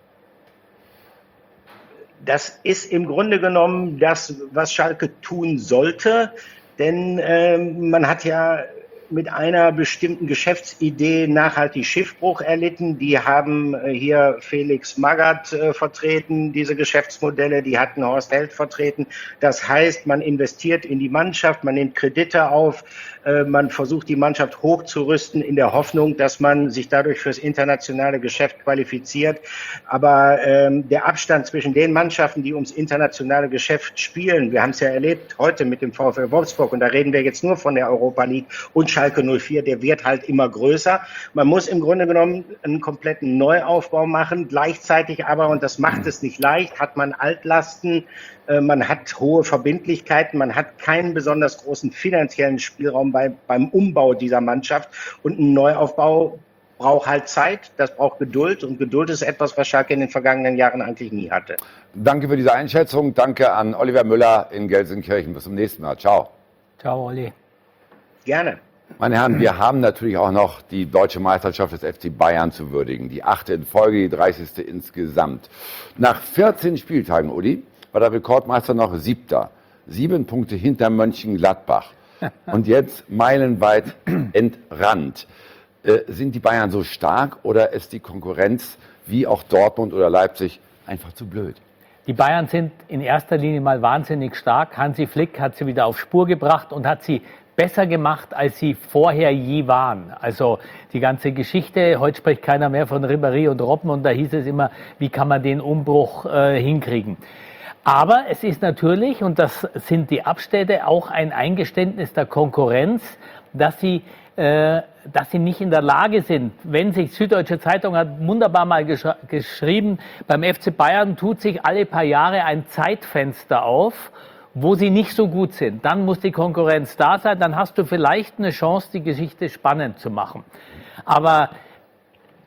Das ist im Grunde genommen das, was Schalke tun sollte, denn äh, man hat ja mit einer bestimmten Geschäftsidee nachhaltig Schiffbruch erlitten. Die haben äh, hier Felix Magath äh, vertreten, diese Geschäftsmodelle, die hatten Horst Held vertreten. Das heißt, man investiert in die Mannschaft, man nimmt Kredite auf, äh, man versucht die Mannschaft hochzurüsten in der Hoffnung, dass man sich dadurch fürs internationale Geschäft qualifiziert. Aber ähm, der Abstand zwischen den Mannschaften, die ums internationale Geschäft spielen, wir haben es ja erlebt heute mit dem VfL Wolfsburg, und da reden wir jetzt nur von der Europa League, und Schalke null vier, der wird halt immer größer. Man muss im Grunde genommen einen kompletten Neuaufbau machen, gleichzeitig aber, und das macht es nicht leicht, hat man Altlasten, äh, man hat hohe Verbindlichkeiten, man hat keinen besonders großen finanziellen Spielraum bei, beim Umbau dieser Mannschaft, und ein Neuaufbau braucht halt Zeit, das braucht Geduld, und Geduld ist etwas, was Schalke in den vergangenen Jahren eigentlich nie hatte. Danke für diese Einschätzung, danke an Oliver Müller in Gelsenkirchen. Bis zum nächsten Mal. Ciao. Ciao, Olli. Gerne. Meine Herren, wir haben natürlich auch noch die deutsche Meisterschaft des F C Bayern zu würdigen. Die achte in Folge, die dreißigste insgesamt. Nach vierzehn Spieltagen, Uli, war der Rekordmeister noch Siebter. Sieben Punkte hinter Mönchengladbach. Und jetzt meilenweit entrannt. Äh, sind die Bayern so stark oder ist die Konkurrenz wie auch Dortmund oder Leipzig einfach zu blöd? Die Bayern sind in erster Linie mal wahnsinnig stark. Hansi Flick hat sie wieder auf Spur gebracht und hat sie besser gemacht, als sie vorher je waren. Also die ganze Geschichte, heute spricht keiner mehr von Ribéry und Robben, und da hieß es immer, wie kann man den Umbruch äh, hinkriegen. Aber es ist natürlich, und das sind die Abstände, auch ein Eingeständnis der Konkurrenz, dass sie, äh, dass sie nicht in der Lage sind. Wenn sich, Süddeutsche Zeitung hat wunderbar mal gesch geschrieben, beim F C Bayern tut sich alle paar Jahre ein Zeitfenster auf, wo sie nicht so gut sind. Dann muss die Konkurrenz da sein, dann hast du vielleicht eine Chance, die Geschichte spannend zu machen. Aber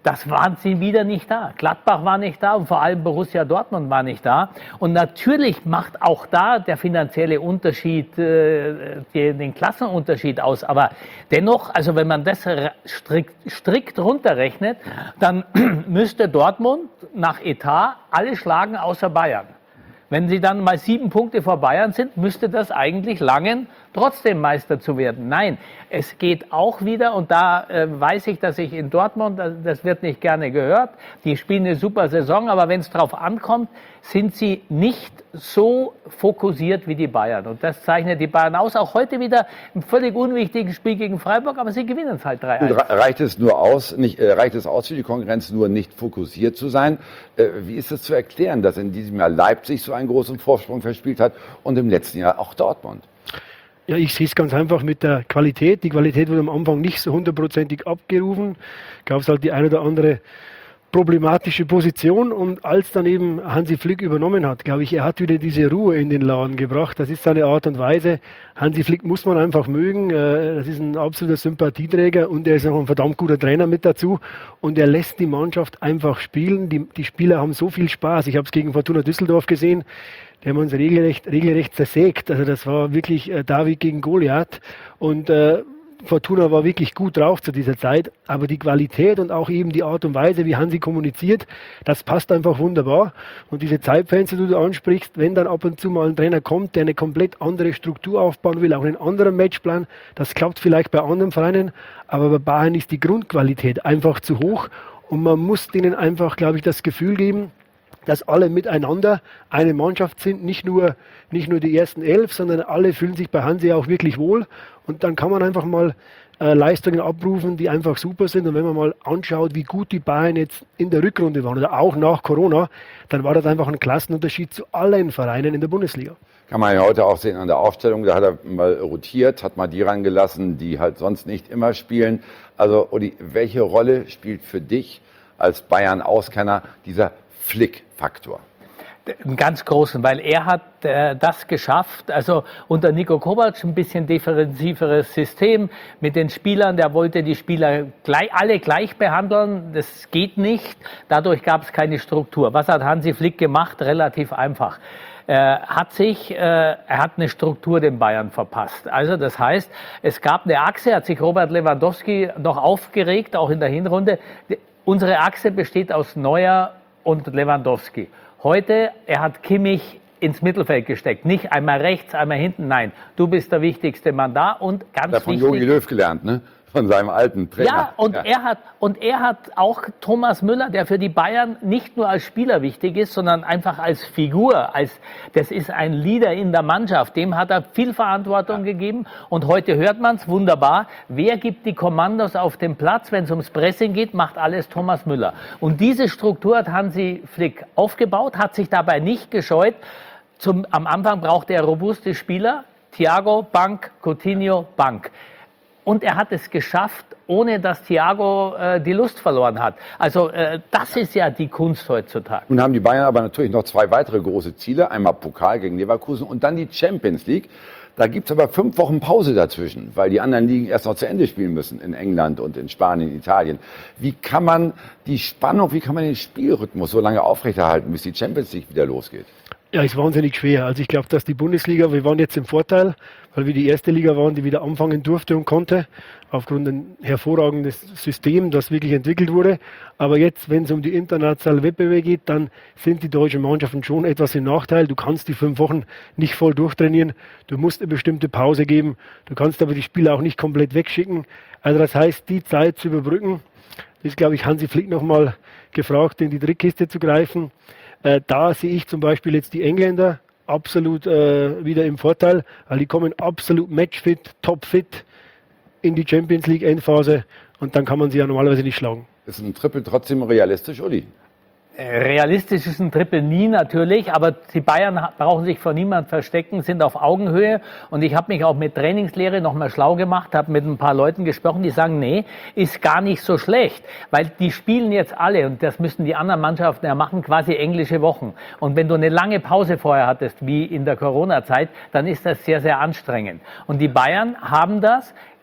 das waren sie wieder nicht da. Gladbach war nicht da und vor allem Borussia Dortmund war nicht da. Und natürlich macht auch da der finanzielle Unterschied äh, den Klassenunterschied aus. Aber dennoch, also wenn man das strikt, strikt runterrechnet, dann müsste Dortmund nach Etat alle schlagen außer Bayern. Wenn sie dann mal sieben Punkte vor Bayern sind, müsste das eigentlich langen, trotzdem Meister zu werden. Nein, es geht auch wieder, und da äh, weiß ich, dass ich in Dortmund, das wird nicht gerne gehört, die spielen eine super Saison, aber wenn es drauf ankommt, sind sie nicht so fokussiert wie die Bayern. Und das zeichnet die Bayern aus. Auch heute wieder ein völlig unwichtiges Spiel gegen Freiburg, aber sie gewinnen es halt drei eins. Reicht es nur aus, nicht, äh, reicht es aus für die Konkurrenz, nur nicht fokussiert zu sein? Äh, wie ist es zu erklären, dass in diesem Jahr Leipzig so einen großen Vorsprung verspielt hat und im letzten Jahr auch Dortmund? Ja, ich sehe es ganz einfach mit der Qualität. Die Qualität wurde am Anfang nicht so hundertprozentig abgerufen. Gab es halt die eine oder andere problematische Position, und als dann eben Hansi Flick übernommen hat, glaube ich, er hat wieder diese Ruhe in den Laden gebracht. Das ist seine Art und Weise. Hansi Flick muss man einfach mögen. Das ist ein absoluter Sympathieträger und er ist auch ein verdammt guter Trainer mit dazu. Und er lässt die Mannschaft einfach spielen. Die, die Spieler haben so viel Spaß. Ich habe es gegen Fortuna Düsseldorf gesehen. Die haben uns regelrecht, regelrecht zersägt. Also das war wirklich äh, David gegen Goliath. Und äh, Fortuna war wirklich gut drauf zu dieser Zeit. Aber die Qualität und auch eben die Art und Weise, wie Hansi kommuniziert, das passt einfach wunderbar. Und diese Zeitfenster, die du ansprichst, wenn dann ab und zu mal ein Trainer kommt, der eine komplett andere Struktur aufbauen will, auch einen anderen Matchplan, das klappt vielleicht bei anderen Vereinen. Aber bei Bayern ist die Grundqualität einfach zu hoch. Und man muss denen einfach, glaube ich, das Gefühl geben, dass alle miteinander eine Mannschaft sind, nicht nur, nicht nur die ersten elf, sondern alle fühlen sich bei Hansi auch wirklich wohl. Und dann kann man einfach mal äh, Leistungen abrufen, die einfach super sind. Und wenn man mal anschaut, wie gut die Bayern jetzt in der Rückrunde waren oder auch nach Corona, dann war das einfach ein Klassenunterschied zu allen Vereinen in der Bundesliga. Kann man ja heute auch sehen an der Aufstellung, da hat er mal rotiert, hat mal die rangelassen, die halt sonst nicht immer spielen. Also Uli, welche Rolle spielt für dich als Bayern-Auskenner dieser Flick-Faktor? Einen ganz großen, weil er hat äh, das geschafft, also unter Niko Kovac ein bisschen defensiveres System mit den Spielern, der wollte die Spieler gleich, alle gleich behandeln, das geht nicht, dadurch gab es keine Struktur. Was hat Hansi Flick gemacht? Relativ einfach. Er hat sich, äh, er hat eine Struktur den Bayern verpasst. Also das heißt, es gab eine Achse, hat sich Robert Lewandowski noch aufgeregt, auch in der Hinrunde. Die, unsere Achse besteht aus Neuer und Lewandowski. Heute, er hat Kimmich ins Mittelfeld gesteckt. Nicht einmal rechts, einmal hinten. Nein, du bist der wichtigste Mann da. Und ganz das hat von wichtig, Jogi Löw gelernt, ne? Von seinem alten Trainer. Ja, und, ja. Er hat, und er hat auch Thomas Müller, der für die Bayern nicht nur als Spieler wichtig ist, sondern einfach als Figur. Als, das ist ein Leader in der Mannschaft. Dem hat er viel Verantwortung ja. gegeben. Und heute hört man es wunderbar. Wer gibt die Kommandos auf dem Platz? Wenn es ums Pressing geht, macht alles Thomas Müller. Und diese Struktur hat Hansi Flick aufgebaut, hat sich dabei nicht gescheut. Zum, am Anfang brauchte er robuste Spieler. Thiago, Bank, Coutinho, Bank. Und er hat es geschafft, ohne dass Thiago äh, die Lust verloren hat. Also äh, das ist ja die Kunst heutzutage. Nun haben die Bayern aber natürlich noch zwei weitere große Ziele. Einmal Pokal gegen Leverkusen und dann die Champions League. Da gibt es aber fünf Wochen Pause dazwischen, weil die anderen Ligen erst noch zu Ende spielen müssen in England und in Spanien, Italien. Wie kann man die Spannung, wie kann man den Spielrhythmus so lange aufrechterhalten, bis die Champions League wieder losgeht? Ja, ist wahnsinnig schwer. Also ich glaube, dass die Bundesliga, wir waren jetzt im Vorteil, weil wir die erste Liga waren, die wieder anfangen durfte und konnte, aufgrund ein hervorragendes System, das wirklich entwickelt wurde. Aber jetzt, wenn es um die internationalen Wettbewerbe geht, dann sind die deutschen Mannschaften schon etwas im Nachteil. Du kannst die fünf Wochen nicht voll durchtrainieren. Du musst eine bestimmte Pause geben. Du kannst aber die Spieler auch nicht komplett wegschicken. Also das heißt, die Zeit zu überbrücken, das ist, glaube ich, Hansi Flick nochmal gefragt, in die Trickkiste zu greifen. Äh, da sehe ich zum Beispiel jetzt die Engländer absolut äh, wieder im Vorteil, weil die kommen absolut matchfit, topfit in die Champions League Endphase und dann kann man sie ja normalerweise nicht schlagen. Ist ein Triple trotzdem realistisch, Uli? Realistisch ist ein Triple nie natürlich, aber die Bayern brauchen sich vor niemand verstecken, sind auf Augenhöhe und ich habe mich auch mit Trainingslehre nochmal schlau gemacht, habe mit ein paar Leuten gesprochen, die sagen, nee, ist gar nicht so schlecht, weil die spielen jetzt alle und das müssen die anderen Mannschaften ja machen, quasi englische Wochen. Und wenn du eine lange Pause vorher hattest, wie in der Corona-Zeit, dann ist das sehr, sehr anstrengend. Und die Bayern haben das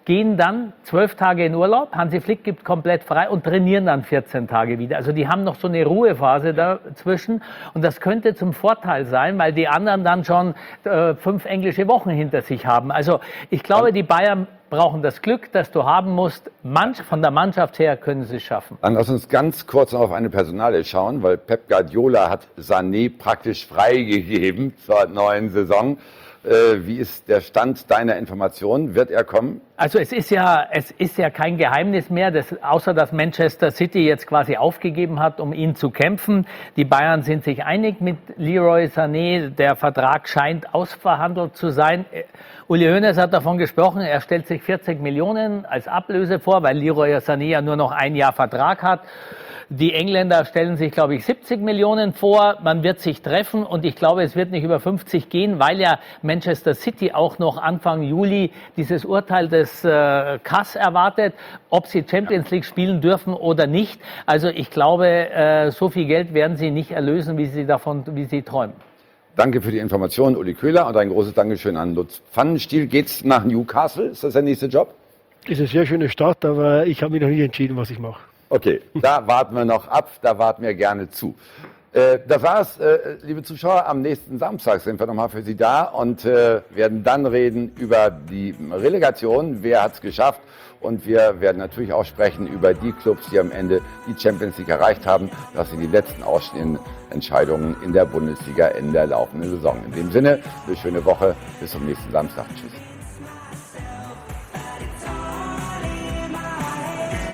gehen dann zwölf Tage in Urlaub. Hansi Flick gibt komplett frei und trainieren dann vierzehn Tage wieder. Also die haben noch so eine Ruhephase dazwischen. Und das könnte zum Vorteil sein, weil die anderen dann schon äh, fünf englische Wochen hinter sich haben. Also ich glaube, die Bayern brauchen das Glück, das du haben musst. Manch, von der Mannschaft her können sie es schaffen. Dann lass uns ganz kurz noch auf eine Personalie schauen, weil Pep Guardiola hat Sané praktisch freigegeben zur neuen Saison. Äh, wie ist der Stand deiner Informationen? Wird er kommen? Also es ist ja, es ist ja kein Geheimnis mehr, dass, außer dass Manchester City jetzt quasi aufgegeben hat, um ihn zu kämpfen. Die Bayern sind sich einig mit Leroy Sané. Der Vertrag scheint ausverhandelt zu sein. Uli Hoeneß hat davon gesprochen, er stellt sich vierzig Millionen als Ablöse vor, weil Leroy Sané ja nur noch ein Jahr Vertrag hat. Die Engländer stellen sich, glaube ich, siebzig Millionen vor. Man wird sich treffen und ich glaube, es wird nicht über fünfzig gehen, weil ja Manchester City auch noch Anfang Juli dieses Urteil des äh, K A S erwartet, ob sie Champions League spielen dürfen oder nicht. Also ich glaube, äh, so viel Geld werden sie nicht erlösen, wie sie davon, wie sie träumen. Danke für die Information, Uli Köhler, und ein großes Dankeschön an Lutz Pfannenstiel. Geht's nach Newcastle? Ist das der nächste Job? Ist eine sehr schöne Stadt, aber ich habe mich noch nicht entschieden, was ich mache. Okay, da warten wir noch ab, da warten wir gerne zu. Äh, das war's, äh, liebe Zuschauer. Am nächsten Samstag sind wir nochmal für Sie da und äh, werden dann reden über die Relegation, wer hat's geschafft. Und wir werden natürlich auch sprechen über die Clubs, die am Ende die Champions League erreicht haben. Das sind die letzten ausstehenden Entscheidungen in der Bundesliga in der laufenden Saison. In dem Sinne, eine schöne Woche, bis zum nächsten Samstag. Tschüss.